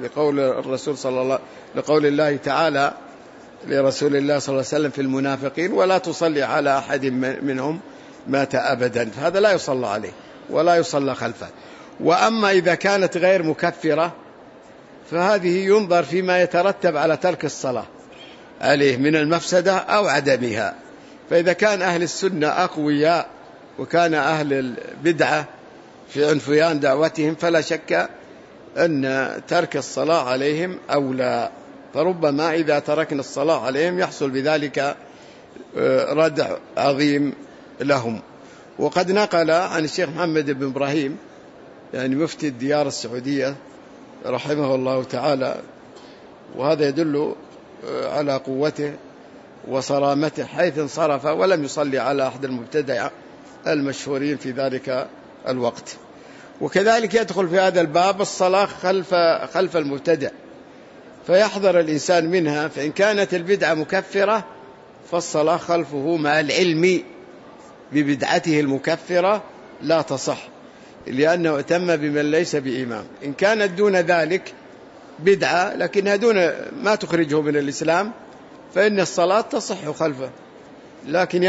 لقول الله تعالى لرسول الله صلى الله عليه وسلم في المنافقين: ولا تصلي على أحد منهم مات أبدا، فهذا لا يصلى عليه ولا يصلى خلفه. وأما إذا كانت غير مكفرة فهذه ينظر فيما يترتب على ترك الصلاة عليه من المفسدة أو عدمها، فإذا كان أهل السنة أقوياء وكان أهل البدعة في عنفيان دعوتهم فلا شك أن ترك الصلاة عليهم أولى، فربما إذا تركنا الصلاة عليهم يحصل بذلك ردع عظيم لهم. وقد نقل عن الشيخ محمد بن إبراهيم يعني مفتي الديار السعودية رحمه الله تعالى، وهذا يدل على قوته وصرامته، حيث انصرف ولم يصلي على أحد المبتدع المشهورين في ذلك الوقت. وكذلك يدخل في هذا الباب الصلاة خلف المبتدع، فيحذر الإنسان منها، فإن كانت البدعة مكفرة فالصلاة خلفه مع العلم ببدعته المكفرة لا تصح، لأنه أتم بمن ليس بإمام. إن كانت دون ذلك بدعة لكنها دون ما تخرجه من الإسلام فإن الصلاة تصح خلفه، لكن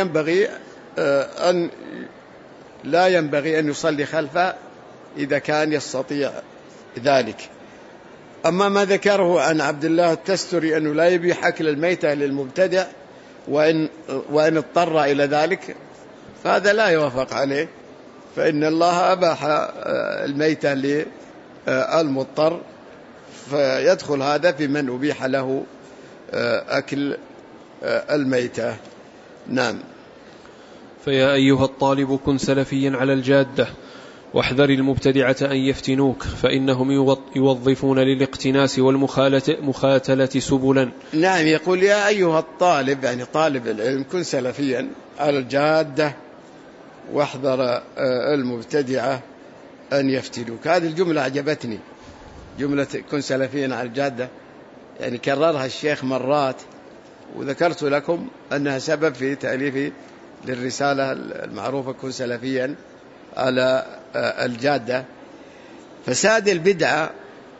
لا ينبغي أن يصلي خلفه إذا كان يستطيع ذلك. أما ما ذكره عن عبد الله التستري أنه لا يبيح أكل الميتة للمبتدع وإن اضطر إلى ذلك، فهذا لا يوافق عليه، فإن الله أباح الميتة للمضطر، فيدخل هذا في من أبيح له أكل الميتة. نعم. فيا أيها الطالب كن سلفيا على الجادة، واحذر المبتدعة أن يفتنوك، فإنهم يوظفون للاقتناس والمخاتلة سبلا. نعم، يقول يا أيها الطالب، يعني طالب العلم، كن سلفيا على الجادة واحذر المبتدعة أن يفتنوك. هذه الجملة عجبتني، جملة كن سلفيا على الجادة، يعني كررها الشيخ مرات، وذكرت لكم أنها سبب في تأليفي للرسالة المعروفة كن سلفيا على الجادة. فساد البدعة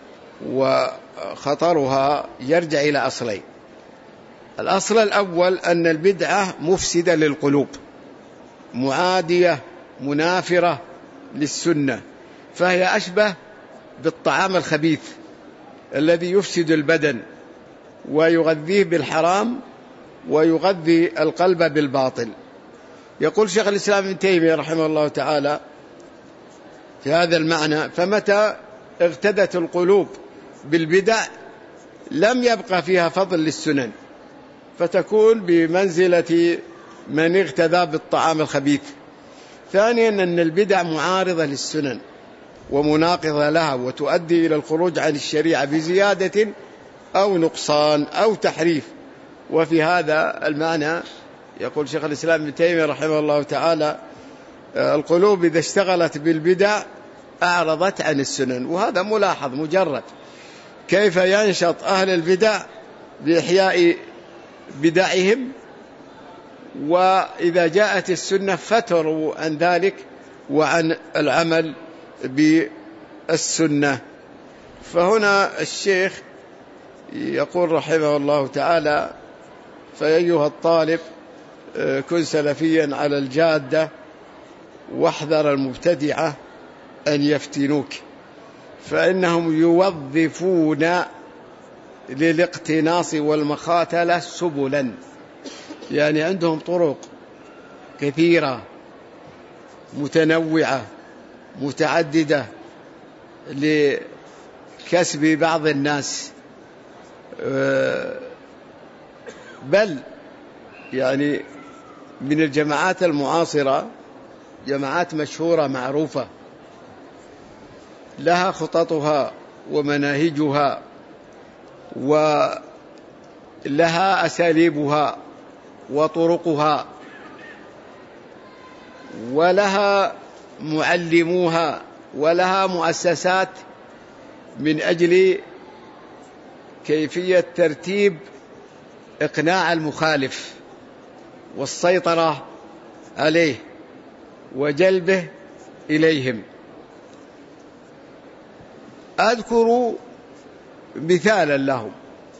وخطرها يرجع إلى أصلين: الأصل الأول أن البدعة مفسدة للقلوب، معادية منافرة للسنة، فهي أشبه بالطعام الخبيث الذي يفسد البدن ويغذيه بالحرام ويغذي القلب بالباطل. يقول شيخ الإسلام ابن تيمية رحمه الله تعالى في هذا المعنى: فمتى اغتدت القلوب بالبدع لم يبقى فيها فضل للسنن، فتكون بمنزلة من اغتدى بالطعام الخبيث. ثانيا أن البدع معارضة للسنن ومناقضة لها، وتؤدي إلى الخروج عن الشريعة بزيادة أو نقصان أو تحريف. وفي هذا المعنى يقول شيخ الإسلام ابن تيمية رحمه الله تعالى: القلوب إذا اشتغلت بالبدع أعرضت عن السنن. وهذا ملاحظ مجرد، كيف ينشط أهل البدع بإحياء بدعهم، وإذا جاءت السنة فتروا عن ذلك وعن العمل بالسنة. فهنا الشيخ يقول رحمه الله تعالى: فأيها الطالب كن سلفيا على الجادة، واحذر المبتدعة أن يفتنوك، فإنهم يوظفون للاقتناص والمخاتلة سبلا، يعني عندهم طرق كثيرة متنوعة متعددة لكسب بعض الناس، بل يعني من الجماعات المعاصرة جماعات مشهورة معروفة لها خططها ومناهجها ولها أساليبها وطرقها ولها معلموها ولها مؤسسات من أجل كيفية ترتيب إقناع المخالف والسيطرة عليه وجلبه إليهم. أذكر مثالا لهم،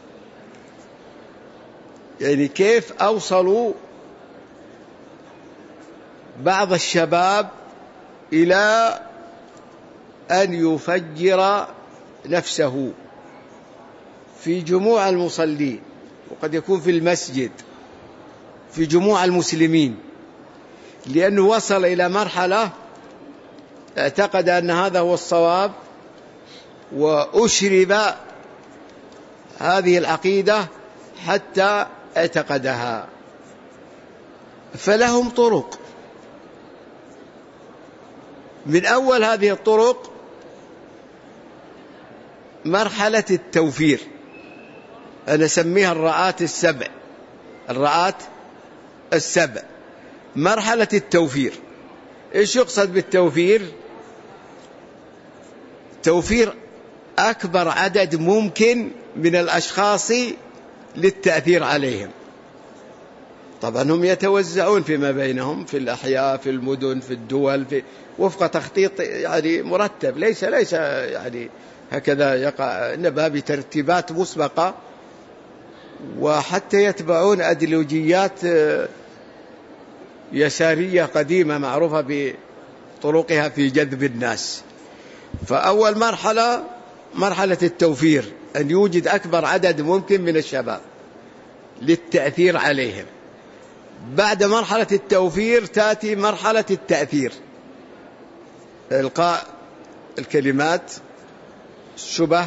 يعني كيف أوصلوا بعض الشباب إلى أن يفجر نفسه في جموع المصلين، وقد يكون في المسجد في جموع المسلمين، لأنه وصل إلى مرحلة اعتقد أن هذا هو الصواب وأشرب هذه العقيدة حتى اعتقدها. فلهم طرق، من أول هذه الطرق مرحلة التوفير، أنا أسميها الرعاة السبع. مرحلة التوفير، إيش يقصد بالتوفير؟ توفير أكبر عدد ممكن من الأشخاص للتأثير عليهم. طبعا هم يتوزعون فيما بينهم في الأحياء، في المدن، في الدول، وفق تخطيط يعني مرتب، ليس يعني هكذا يقع، إنما بترتيبات مسبقة، وحتى يتبعون أيديولوجيات يسارية قديمة معروفة بطرقها في جذب الناس. فأول مرحلة التوفير، أن يوجد أكبر عدد ممكن من الشباب للتأثير عليهم. بعد مرحلة التوفير تأتي مرحلة التأثير، إلقاء الكلمات، الشبه،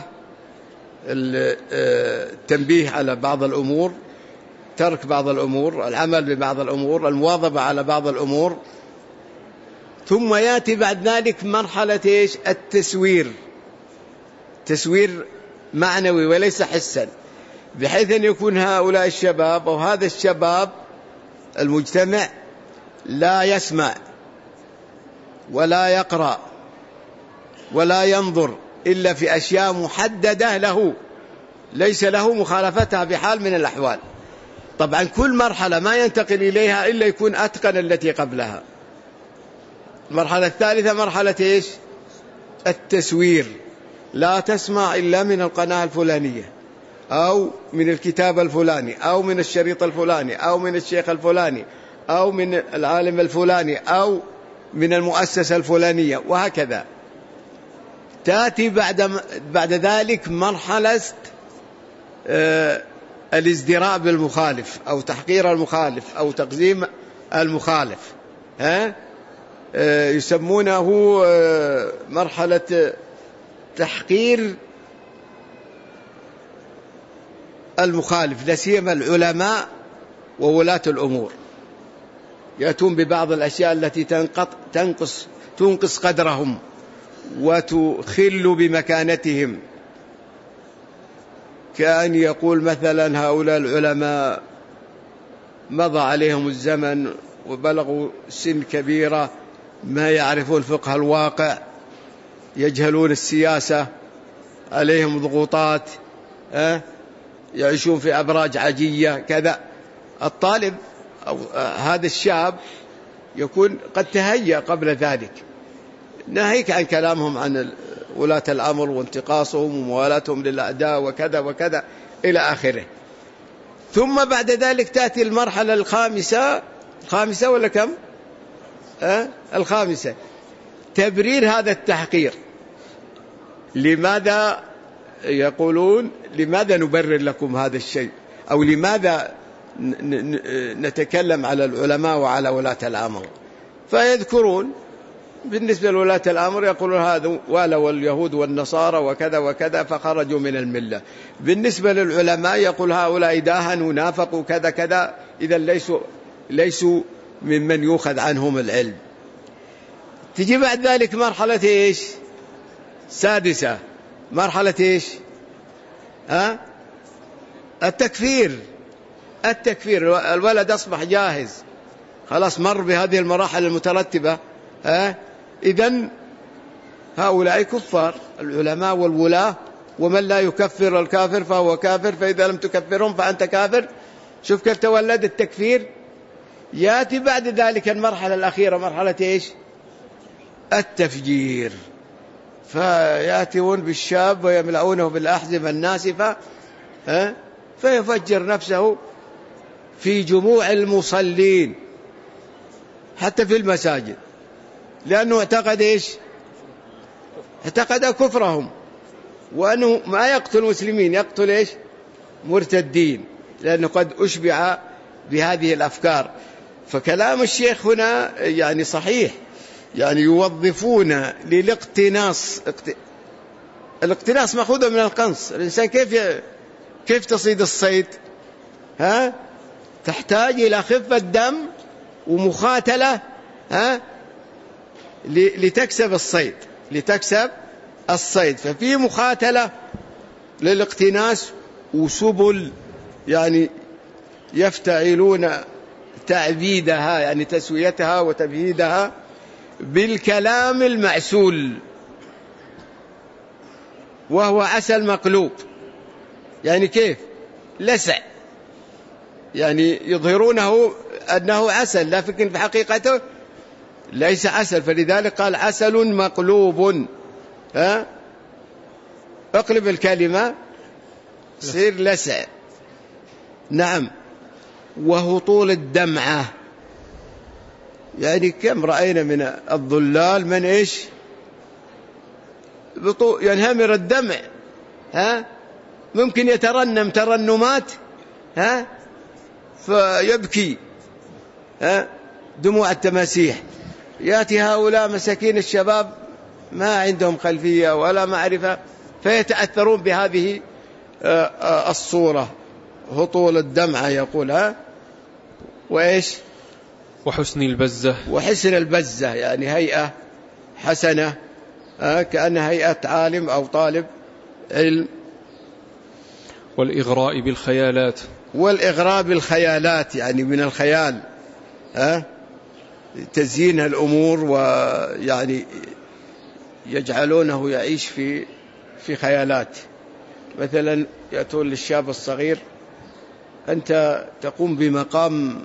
التنبيه على بعض الأمور، ترك بعض الأمور، العمل ببعض الأمور، المواظبة على بعض الأمور. ثم يأتي بعد ذلك مرحلة إيش؟ التسوير، تسوير معنوي وليس حسا، بحيث أن يكون هؤلاء الشباب أو هذا الشباب المجتمع لا يسمع ولا يقرأ ولا ينظر إلا في أشياء محددة له، ليس له مخالفتها بحال من الأحوال. طبعا كل مرحلة ما ينتقل إليها إلا يكون أتقن التي قبلها. المرحلة الثالثة مرحلة إيش؟ التسوير، لا تسمع إلا من القناة الفلانية، أو من الكتاب الفلاني، أو من الشريط الفلاني، أو من الشيخ الفلاني، أو من العالم الفلاني، أو من المؤسسة الفلانية، وهكذا. تأتي بعد ذلك مرحلة الازدراء بالمخالف، أو تحقير المخالف، أو تقزيم المخالف، يسمونه مرحلة تحقير المخالف، لا سيما العلماء وولاة الأمور، يأتون ببعض الأشياء التي تنقص قدرهم وتخل بمكانتهم، كأن يقول مثلا هؤلاء العلماء مضى عليهم الزمن وبلغوا سن كبيرة ما يعرفون فقه الواقع، يجهلون السياسة، عليهم ضغوطات، يعيشون في أبراج عاجية كذا. الطالب أو هذا الشاب يكون قد تهيأ قبل ذلك، ناهيك عن كلامهم عن ولاة الأمر وانتقاصهم وموالاتهم للأعداء وكذا وكذا إلى آخره. ثم بعد ذلك تأتي المرحلة الخامسة ولا كم؟ الخامسة، تبرير هذا التحقير. لماذا يقولون لماذا نبرر لكم هذا الشيء، أو لماذا نتكلم على العلماء وعلى ولاة الأمر؟ فيذكرون بالنسبة لولاة الأمر يقولون هذا والوا اليهود والنصارى وكذا وكذا فخرجوا من الملة. بالنسبة للعلماء يقول هؤلاء داهنوا نافقوا كذا كذا، إذا ليسوا ممن يؤخذ عنهم العلم. تجي بعد ذلك مرحلة إيش؟ سادسة، مرحلة إيش؟ التكفير. الولد أصبح جاهز، خلاص مر بهذه المراحل المترتبة، إذن هؤلاء كفار، العلماء والولاة، ومن لا يكفر الكافر فهو كافر، فإذا لم تكفرهم فأنت كافر. شوف كيف تولد التكفير. يأتي بعد ذلك المرحلة الأخيرة، مرحلة إيش؟ التفجير. فيأتون بالشاب ويملؤونه بالأحزمة الناسفة، فيفجر نفسه في جموع المصلين حتى في المساجد، لأنه اعتقد إيش؟ اعتقد كفرهم، وأنه ما يقتل مسلمين، يقتل إيش؟ مرتدين، لأنه قد أشبع بهذه الأفكار. فكلام الشيخ هنا يعني صحيح، يعني يوظفون للاقتناص. الاقتناص مأخوذ من القنص. الإنسان كيف تصيد الصيد؟ تحتاج إلى خفة دم ومخاتلة لتكسب الصيد. ففي مخاتلة للاقتناص وسبل يعني يفتعلون تعبيدها، يعني تسويتها وتبييدها بالكلام المعسول، وهو عسل مقلوب. يعني كيف؟ لسع، يعني يظهرونه أنه عسل، لكن في حقيقته ليس عسل. فلذلك قال عسل مقلوب. اقلب الكلمة صير لسع. نعم. وهطول الدمعة، يعني كم رأينا من الضلال من إيش؟ ينهمر الدمع، ممكن يترنم ترنمات فيبكي دموع التماسيح. يأتي هؤلاء مساكين الشباب ما عندهم خلفية ولا معرفة، فيتأثرون بهذه الصورة. هطول الدمعة يقول وإيش؟ وحسن البزة، يعني هيئة حسنة، كأنها هيئة عالم أو طالب علم. والإغراء بالخيالات، يعني من الخيال، تزيين الأمور، ويعني يجعلونه يعيش في خيالات. مثلا يأتون للشاب الصغير، أنت تقوم بمقام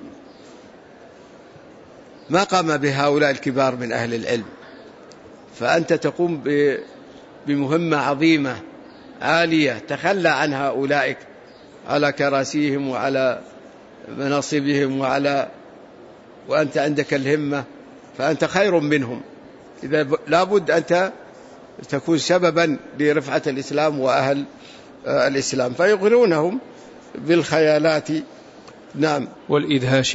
ما قام بهؤلاء الكبار من أهل العلم، فأنت تقوم بمهمة عظيمة عالية، تخلى عن هؤلاء على كراسيهم وعلى مناصبهم وأنت عندك الهمة، فأنت خير منهم. إذا لابد أنت تكون سببا لرفعة الإسلام وأهل الإسلام، فيغرونهم بالخيالات. نعم. والإدهاش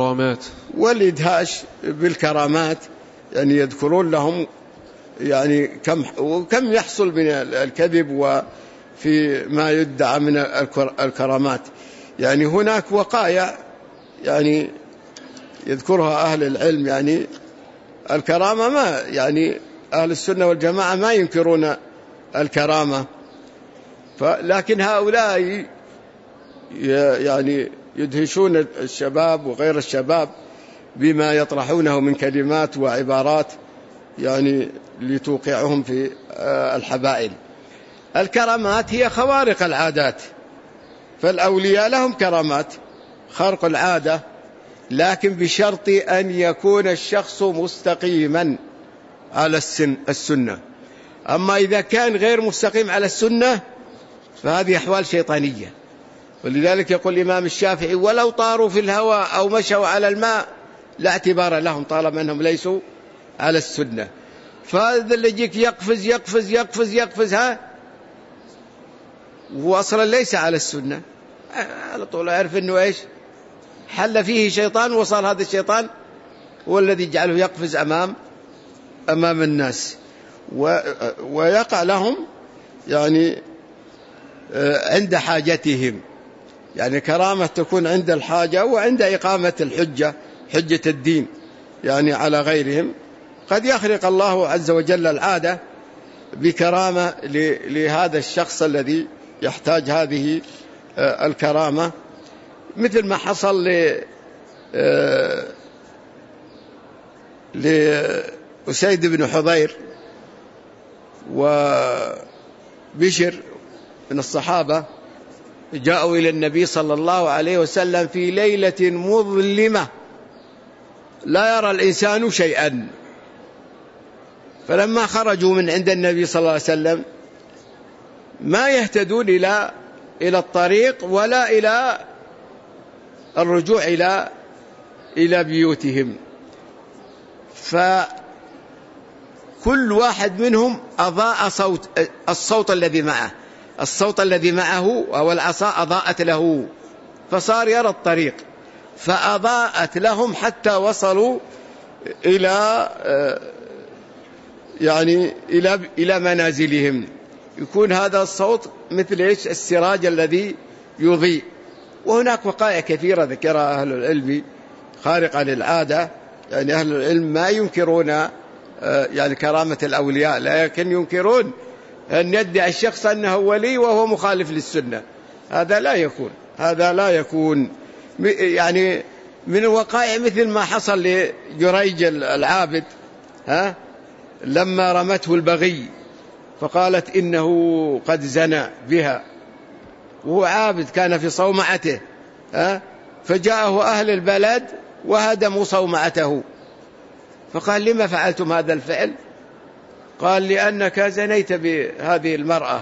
بالكرامات، يعني يذكرون لهم يعني كم يحصل من الكذب وفي ما يدعى من الكرامات. يعني هناك وقائع يعني يذكرها أهل العلم، يعني الكرامة ما يعني أهل السنة والجماعة ما ينكرون الكرامة، لكن هؤلاء يعني يدهشون الشباب وغير الشباب بما يطرحونه من كلمات وعبارات يعني لتوقعهم في الحبائل. الكرامات هي خوارق العادات، فالأولياء لهم كرامات خارق العادة، لكن بشرط أن يكون الشخص مستقيما على السنة. أما إذا كان غير مستقيم على السنة فهذه أحوال شيطانية. ولذلك يقول الإمام الشافعي: ولو طاروا في الهواء أو مشوا على الماء لا اعتبار لهم طالما أنهم ليسوا على السنة. فهذا اللي يجيك يقفز يقفز يقفز يقفز هو أصلا ليس على السنة، على طول أعرف أنه إيش حل فيه شيطان، وصار هذا الشيطان هو الذي يجعله يقفز أمام الناس، ويقع لهم يعني عند حاجتهم. يعني كرامة تكون عند الحاجة وعند إقامة الحجة، حجة الدين يعني على غيرهم. قد يخرق الله عز وجل العادة بكرامة لهذا الشخص الذي يحتاج هذه الكرامة، مثل ما حصل لأسيد بن حضير وبشر من الصحابة، جاءوا إلى النبي صلى الله عليه وسلم في ليلة مظلمة لا يرى الإنسان شيئا، فلما خرجوا من عند النبي صلى الله عليه وسلم ما يهتدون إلى الطريق ولا إلى الرجوع إلى بيوتهم، فكل واحد منهم أضاء الصوت الذي معه أو العصا أضاءت له، فصار يرى الطريق، فأضاءت لهم حتى وصلوا إلى منازلهم. يكون هذا الصوت مثل السراج الذي يضيء. وهناك وقائع كثيرة ذكرها أهل العلم خارقة للعادة، يعني أهل العلم ما ينكرون يعني كرامة الأولياء، لكن ينكرون أن يدعي الشخص أنه ولي وهو مخالف للسنة. هذا لا يكون يعني من الوقائع مثل ما حصل لجريج العابد لما رمته البغي فقالت إنه قد زنى بها وهو عابد كان في صومعته، فجاءه أهل البلد وهدموا صومعته، فقال: لما فعلتم هذا الفعل؟ قال: لأنك زنيت بهذه المرأة.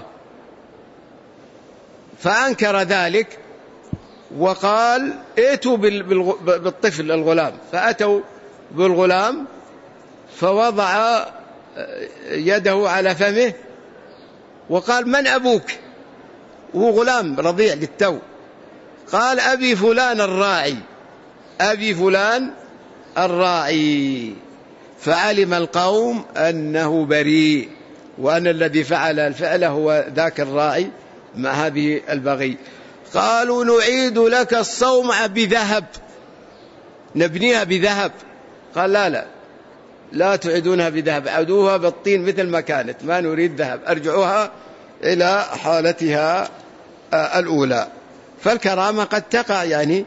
فأنكر ذلك وقال: ائتوا بالطفل الغلام. فأتوا بالغلام فوضع يده على فمه وقال: من أبوك؟ وهو غلام رضيع للتو. قال: أبي فلان الراعي، أبي فلان الراعي. فعلم القوم أنه بريء وأن الذي فعل الفعل هو ذاك الراعي مع هذه البغي. قالوا: نعيد لك الصومعة بذهب، نبنيها بذهب. قال: لا تعيدونها بذهب، عدوها بالطين مثل ما كانت، ما نريد ذهب، أرجعوها إلى حالتها الأولى. فالكرامة قد تقع يعني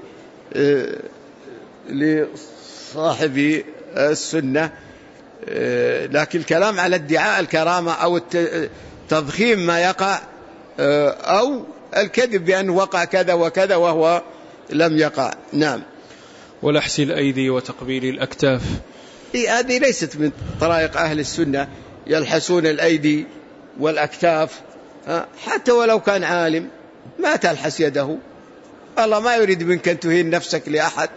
لصاحب السنة، لكن الكلام على ادعاء الكرامة أو تضخيم ما يقع أو الكذب بأنه وقع كذا وكذا وهو لم يقع. نعم. ولحس الأيدي وتقبيل الأكتاف، هذه ليست من طرائق أهل السنة، يلحسون الأيدي والأكتاف، حتى ولو كان عالم ما تلحس يده، الله ما يريد منك أن تهين نفسك لأحد،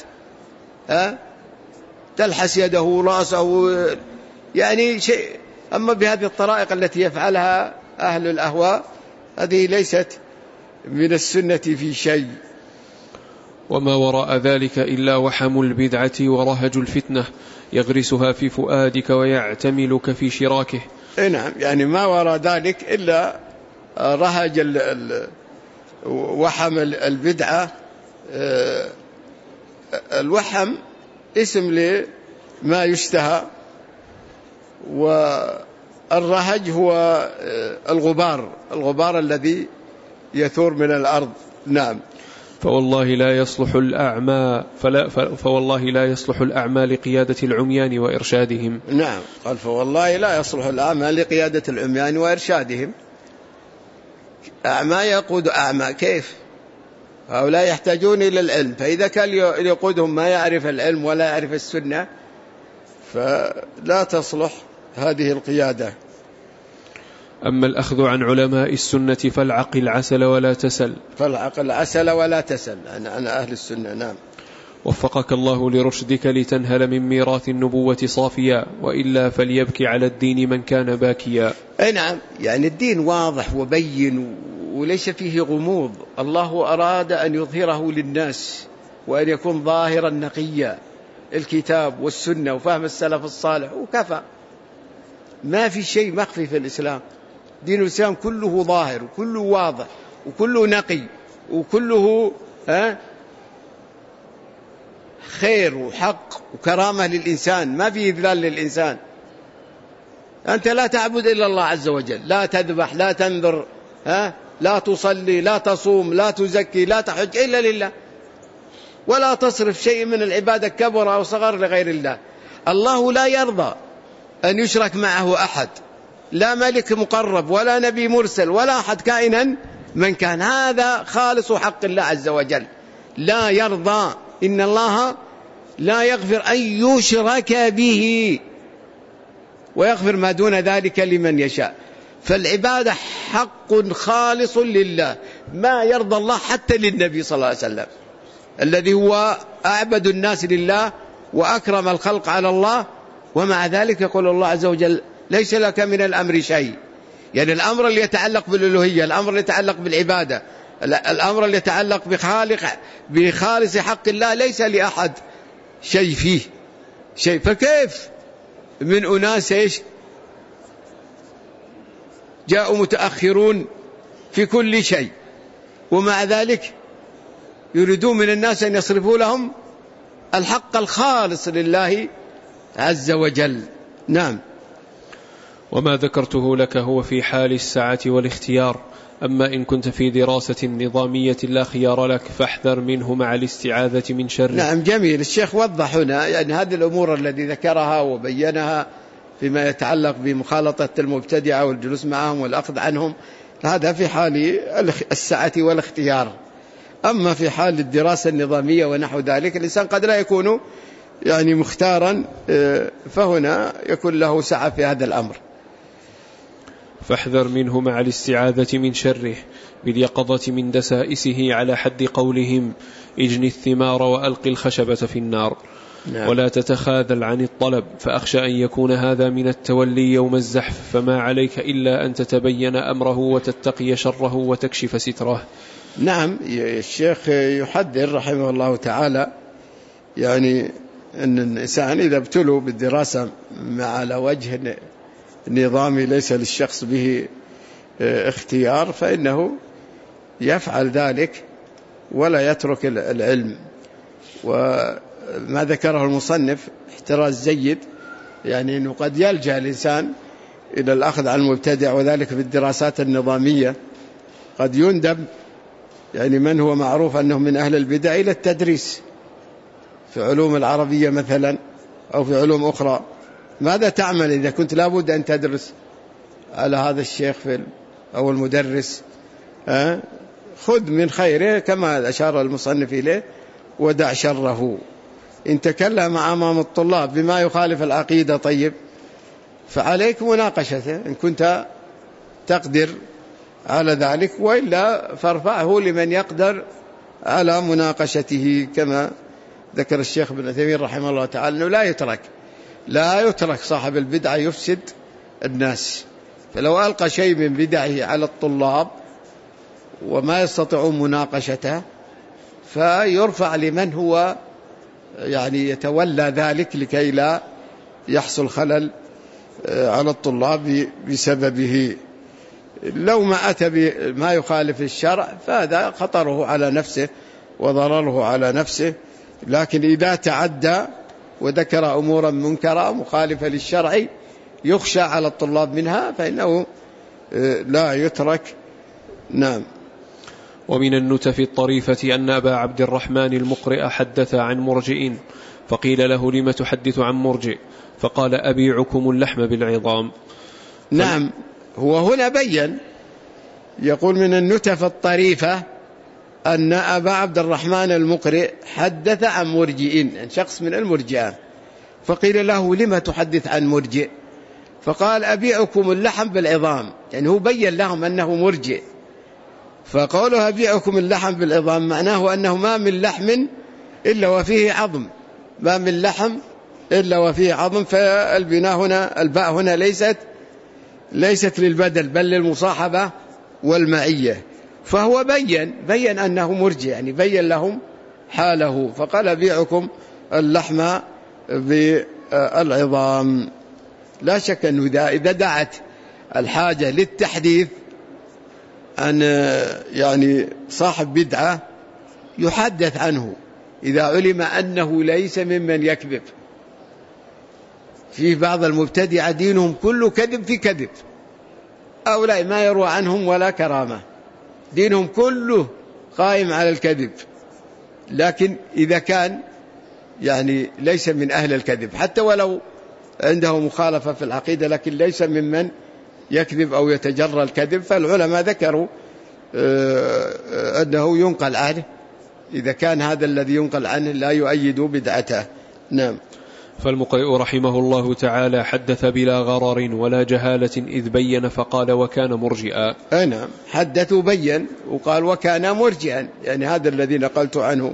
تلحس يده ورأسه يعني شيء. أما بهذه الطرائق التي يفعلها أهل الأهواء هذه ليست من السنة في شيء. وما وراء ذلك إلا وحم البدعة ورهج الفتنة يغرسها في فؤادك ويعتملك في شراكه. نعم، يعني ما وراء ذلك إلا رهج وحم البدعة. الوحم اسم لما يشتهى، والرهج هو الغبار الذي يثور من الأرض. نعم. فوالله لا يصلح الأعمى لقيادة العميان وإرشادهم. نعم، قال فوالله لا يصلح الأعمى لقيادة العميان وإرشادهم. أعمى يقود أعمى، كيف؟ هؤلاء يحتاجون إلى العلم، فإذا كان يقودهم ما يعرف العلم ولا يعرف السنة فلا تصلح هذه القيادة. أما الأخذ عن علماء السنة فالعقل عسل ولا تسل. فالعقل عسل ولا تسل عن أهل السنة. نعم. وفقك الله لرشدك لتنهل من ميراث النبوة صافيا، وإلا فليبكي على الدين من كان باكيا. أي نعم، يعني الدين واضح وبين وليس فيه غموض. الله أراد أن يظهره للناس وأن يكون ظاهرا نقيا، الكتاب والسنة وفهم السلف الصالح وكفى. ما في شيء مخفي في الإسلام. دين الإسلام كله ظاهر وكله واضح وكله نقي وكله خير وحق وكرامة للإنسان، ما في إذلال للإنسان. أنت لا تعبد إلا الله عز وجل، لا تذبح، لا تنذر، لا تصلي، لا تصوم، لا تزكي، لا تحج إلا لله، ولا تصرف شيء من العبادة كبر أو صغر لغير الله. الله لا يرضى أن يشرك معه أحد، لا ملك مقرب ولا نبي مرسل ولا أحد كائنا من كان. هذا خالص حق الله عز وجل، لا يرضى. إن الله لا يغفر أن يشرك به ويغفر ما دون ذلك لمن يشاء. فالعبادة حق خالص لله، ما يرضى الله حتى للنبي صلى الله عليه وسلم الذي هو أعبد الناس لله وأكرم الخلق على الله، ومع ذلك يقول الله عز وجل ليس لك من الأمر شيء. يعني الأمر اللي يتعلق بالألوهية، الأمر اللي يتعلق بالعبادة، الأمر اللي يتعلق بخالص حق الله ليس لأحد شيء فيه شيء. فكيف من أناس جاءوا متأخرون في كل شيء، ومع ذلك يريدون من الناس أن يصرفوا لهم الحق الخالص لله عز وجل. نعم. وما ذكرته لك هو في حال السعة والاختيار، أما إن كنت في دراسة نظامية لا خيار لك فاحذر منه مع الاستعاذة من شره. نعم، جميل. الشيخ وضح هنا يعني هذه الأمور التي ذكرها وبينها فيما يتعلق بمخالطة المبتدعة والجلوس معهم والأخذ عنهم، هذا في حال السعة والاختيار. أما في حال الدراسة النظامية ونحو ذلك الإنسان قد لا يكون يعني مختارا، فهنا يكون له سعة في هذا الأمر. فاحذر منه مع الاستعاذة من شره باليقظة من دسائسه، على حد قولهم اجني الثمار وألق الخشبة في النار. نعم. ولا تتخاذل عن الطلب، فأخشى أن يكون هذا من التولي يوم الزحف، فما عليك إلا أن تتبين أمره وتتقي شره وتكشف ستره. نعم، الشيخ يحذر رحمه الله تعالى يعني أن الإنسان إذا ابتلوا بالدراسة على وجه نظامي ليس للشخص به اختيار فإنه يفعل ذلك ولا يترك العلم. وما ذكره المصنف احتراز جيد، يعني أنه قد يلجأ الإنسان إلى الأخذ عن المبتدع، وذلك في الدراسات النظامية قد يندب يعني من هو معروف أنه من أهل البدع إلى التدريس في علوم العربية مثلا أو في علوم أخرى. ماذا تعمل إذا كنت لابد أن تدرس على هذا الشيخ أو المدرس؟ خذ من خيره كما أشار المصنف إليه ودع شره. إن تكلم أمام الطلاب بما يخالف العقيدة طيب، فعليك مناقشته إن كنت تقدر على ذلك، وإلا فارفعه لمن يقدر على مناقشته، كما ذكر الشيخ ابن عثيمين رحمه الله تعالى أنه لا يترك صاحب البدعة يفسد الناس. فلو ألقى شيء من بدعه على الطلاب وما يستطيعون مناقشته فيرفع لمن هو يعني يتولى ذلك لكي لا يحصل خلل على الطلاب بسببه. لو ما أتى بما يخالف الشرع فهذا خطره على نفسه وضرره على نفسه، لكن إذا تعدى وذكر أمورا منكرة مخالفة للشرع يخشى على الطلاب منها فإنه لا يترك. نعم. ومن النتف الطريفة أن أبا عبد الرحمن المقرئ حدث عن مرجئ، فقيل له: لم تحدث عن مرجئ؟ فقال: أبيعكم اللحم بالعظام. نعم، هو هنا بين، يقول من النتف الطريفة أن أبا عبد الرحمن المقرئ حدث عن مرجئ، يعني شخص من المرجئة، فقيل له: لم تحدث عن مرجئ؟ فقال: أبيعكم اللحم بالعظام، يعني هو بين لهم أنه مرجئ. فقوله أبيعكم اللحم بالعظام معناه أنه ما من لحم إلا وفيه عظم، ما من لحم إلا وفيه عظم. فالبناء هنا، الباء هنا ليست للبدل بل للمصاحبة والمعية. فهو بين أنه مرجئ، يعني بين لهم حاله، فقال: أبيعكم اللحم بالعظام. لا شك أنه إذا دعت الحاجة للتحديث أن يعني صاحب بدعة يحدث عنه إذا علم أنه ليس ممن يكذب. في بعض المبتدعة دينهم كله كذب في كذب، أولا ما يروى عنهم ولا كرامة، دينهم كله قائم على الكذب. لكن إذا كان يعني ليس من أهل الكذب، حتى ولو عنده مخالفة في العقيدة لكن ليس ممن يكذب أو يتجرى الكذب، فالعلماء ذكروا أنه ينقل عنه إذا كان هذا الذي ينقل عنه لا يؤيد بدعته. نعم. فالمقرئ رحمه الله تعالى حدث بلا غرر ولا جهالة إذ بين فقال: وكان مرجئا. نعم، حدث وبين وقال: وكان مرجئا، يعني هذا الذي نقلت عنه.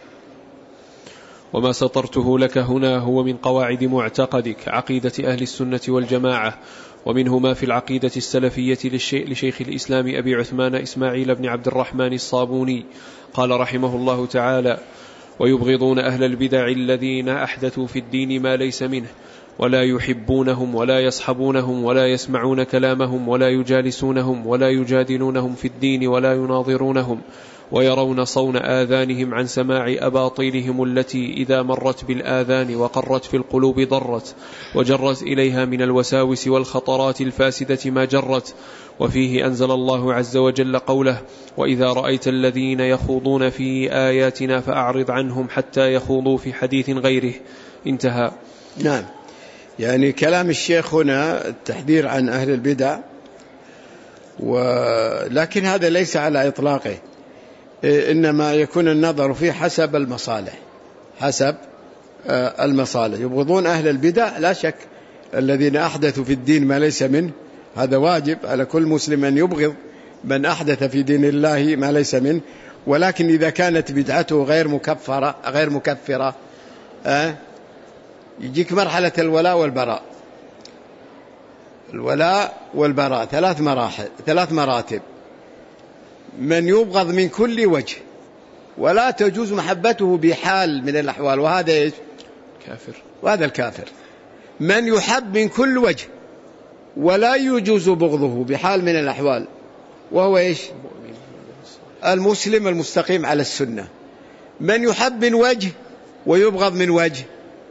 وما سطرته لك هنا هو من قواعد معتقدك عقيدة أهل السنة والجماعة، ومنه ما في العقيدة السلفية لشيخ الإسلام أبي عثمان إسماعيل بن عبد الرحمن الصابوني قال رحمه الله تعالى: ويبغضون أهل البدع الذين أحدثوا في الدين ما ليس منه، ولا يحبونهم ولا يصحبونهم ولا يسمعون كلامهم ولا يجالسونهم ولا يجادلونهم في الدين ولا يناظرونهم، ويرون صون آذانهم عن سماع أباطيلهم التي إذا مرت بالآذان وقرت في القلوب ضرت وجرت إليها من الوساوس والخطرات الفاسدة ما جرت. وفيه أنزل الله عز وجل قوله: وإذا رأيت الذين يخوضون في آياتنا فأعرض عنهم حتى يخوضوا في حديث غيره. انتهى. نعم، يعني كلام الشيخ هنا التحذير عن أهل البدع، ولكن هذا ليس على إطلاقه، إنما يكون النظر فيه حسب المصالح، حسب المصالح. يبغضون أهل البدع لا شك، الذين أحدثوا في الدين ما ليس منه، هذا واجب على كل مسلم أن يبغض من أحدث في دين الله ما ليس منه. ولكن إذا كانت بدعته غير مكفرة يجيك مرحلة الولاء والبراء. الولاء والبراء ثلاث مراتب. من يبغض من كل وجه ولا تجوز محبته بحال من الأحوال، وهذا إيش؟ كافر، وهذا الكافر. من يحب من كل وجه ولا يجوز بغضه بحال من الأحوال، وهو إيش؟ المسلم المستقيم على السنة. من يحب من وجه ويبغض من وجه،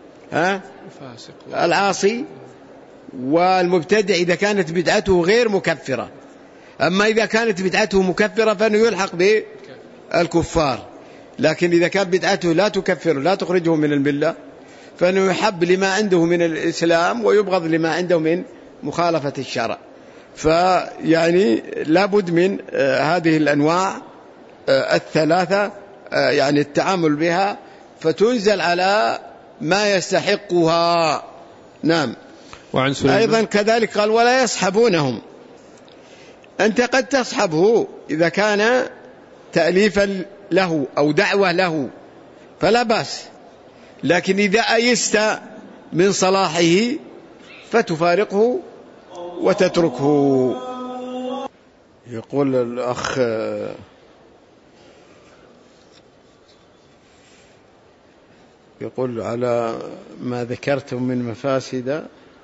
العاصي والمبتدع إذا كانت بدعته غير مكفرة. أما إذا كانت بدعته مكفرة فإنه يلحق بالكفار، لكن إذا كانت بدعته لا تكفر لا تخرجه من الملة فإنه يحب لما عنده من الإسلام ويبغض لما عنده من مخالفة الشرع. فيعني لابد من هذه الأنواع الثلاثة، يعني التعامل بها فتنزل على ما يستحقها. نعم. أيضا كذلك قال: ولا يصحبونهم. أنت قد تصحبه إذا كان تأليفا له أو دعوة له فلا بأس، لكن إذا أيست من صلاحه فتفارقه وتتركه. يقول الأخ: يقول على ما ذكرتم من مفاسد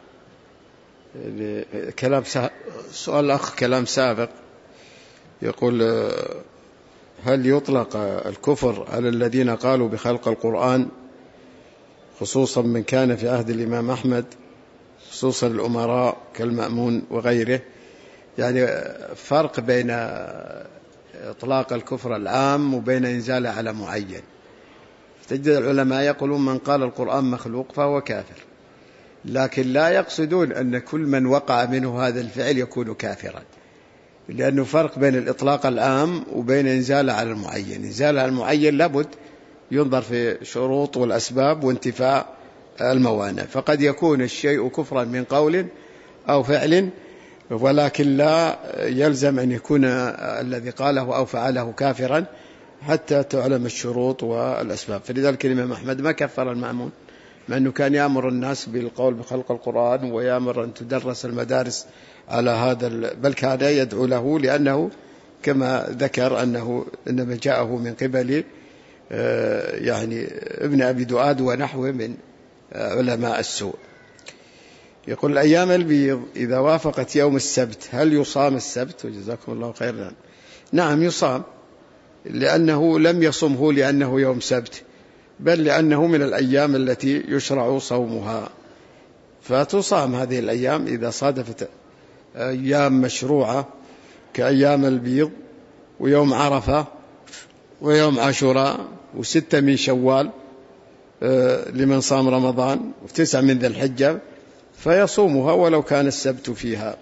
كلام سؤال الأخ كلام سابق، يقول: هل يطلق الكفر على الذين قالوا بخلق القرآن، خصوصا من كان في عهد الإمام أحمد، خصوصا الأمراء كالمأمون وغيره؟ يعني فرق بين إطلاق الكفر العام وبين إنزاله على معين. تجد العلماء يقولون من قال القرآن مخلوق فهو كافر، لكن لا يقصدون أن كل من وقع منه هذا الفعل يكون كافرا، لأنه فرق بين الإطلاق العام وبين إنزاله على المعين. إنزاله على المعين لابد ينظر في شروط والأسباب وانتفاء الموانع، فقد يكون الشيء كفرا من قول أو فعل، ولكن لا يلزم أن يكون الذي قاله أو فعله كافرا حتى تعلم الشروط والأسباب. فلذلك الإمام أحمد ما كفر المأمون، مع أنه كان يأمر الناس بالقول بخلق القرآن ويأمر أن تدرس المدارس على هذا، بل كان يدعو له، لأنه كما ذكر أنه إنما جاءه من قبل يعني ابن أبي دؤاد ونحوه من علماء السوء. يقول الأيام البيض إذا وافقت يوم السبت هل يصام السبت؟ وجزاكم الله خيرا. نعم يصام، لأنه لم يصمه لأنه يوم سبت، بل لأنه من الأيام التي يشرع صومها، فتصام هذه الأيام إذا صادفت أيام مشروعة كأيام البيض ويوم عرفة ويوم عاشوراء و6 من شوال لمن صام رمضان و9 من ذي الحجة، فيصومها ولو كان السبت فيها.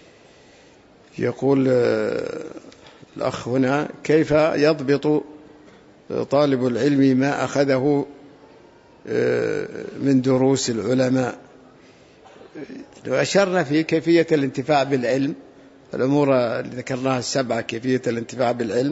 يقول الأخ هنا: كيف يضبط طالب العلم ما أخذه من دروس العلماء؟ أشرنا في كيفية الانتفاع بالعلم، الأمور اللي ذكرناها 7 كيفية الانتفاع بالعلم،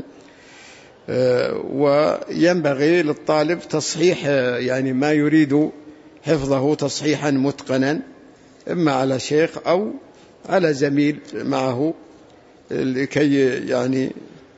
وينبغي للطالب تصحيح يعني ما يريد حفظه تصحيحا متقنا، إما على شيخ أو على زميل معه، لكي يعني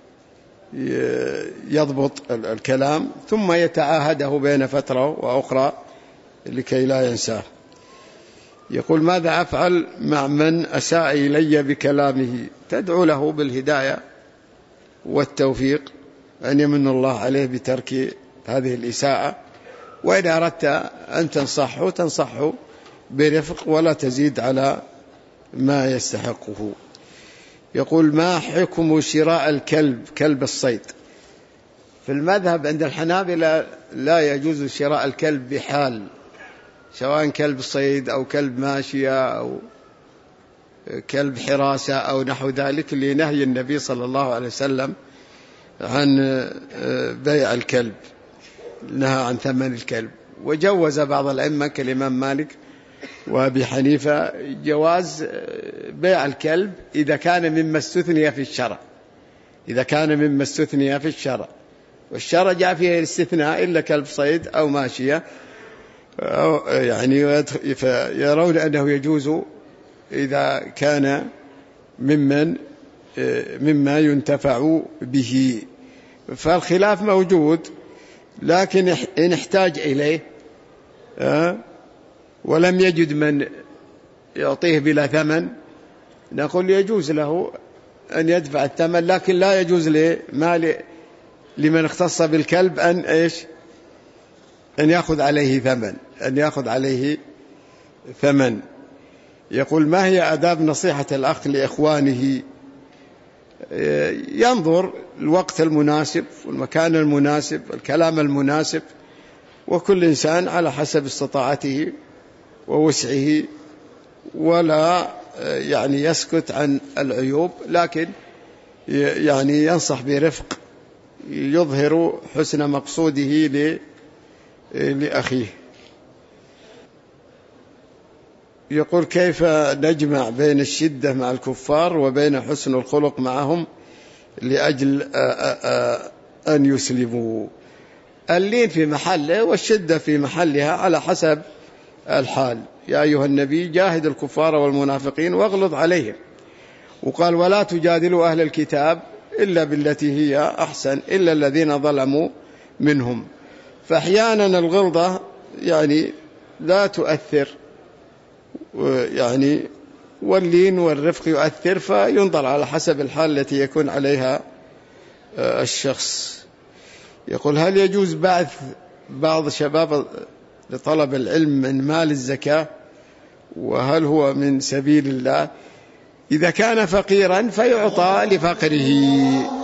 يضبط الكلام، ثم يتعاهده بين فترة وأخرى لكي لا ينساه. يقول: ماذا أفعل مع من أساء إلي بكلامه؟ تدعو له بالهداية والتوفيق، أن يمن الله عليه بترك هذه الإساءة، وإن أردت أن تنصحه برفق ولا تزيد على ما يستحقه. يقول: ما حكم شراء الكلب، كلب الصيد؟ في المذهب عند الحنابلة لا يجوز شراء الكلب بحال، سواء كلب صيد أو كلب ماشية أو كلب حراسة أو نحو ذلك، لنهي النبي صلى الله عليه وسلم عن بيع الكلب، نهى عن ثمن الكلب. وجوز بعض الأئمة كالإمام مالك وأبي حنيفة جواز بيع الكلب إذا كان مما استثني في الشرع، إذا كان مما استثني في الشرع، والشرع جاء فيه الاستثناء إلا كلب صيد أو ماشية، يعني يرون أنه يجوز إذا كان مما ينتفع به. فالخلاف موجود، لكن إن احتاج إليه ولم يجد من يعطيه بلا ثمن، نقول يجوز له أن يدفع الثمن، لكن لا يجوز لمن اختص بالكلب أن يأخذ عليه ثمن. يقول: ما هي آداب نصيحة الأخ لإخوانه؟ ينظر الوقت المناسب والمكان المناسب والكلام المناسب، وكل إنسان على حسب استطاعته ووسعه، ولا يعني يسكت عن العيوب، لكن يعني ينصح برفق يظهر حسن مقصوده لأخيه. يقول: كيف نجمع بين الشدة مع الكفار وبين حسن الخلق معهم لأجل أن يسلموا؟ اللين في محله والشدة في محلها على حسب الحال. يا أيها النبي جاهد الكفار والمنافقين واغلظ عليهم، وقال: ولا تجادلوا أهل الكتاب إلا بالتي هي أحسن إلا الذين ظلموا منهم. فأحيانا الغلظة يعني لا تؤثر، يعني واللين والرفق يؤثر، فينظر على حسب الحال التي يكون عليها الشخص. يقول: هل يجوز بعث بعض شباب لطلب العلم من مال الزكاة، وهل هو من سبيل الله؟ إذا كان فقيرا فيعطى لفقره،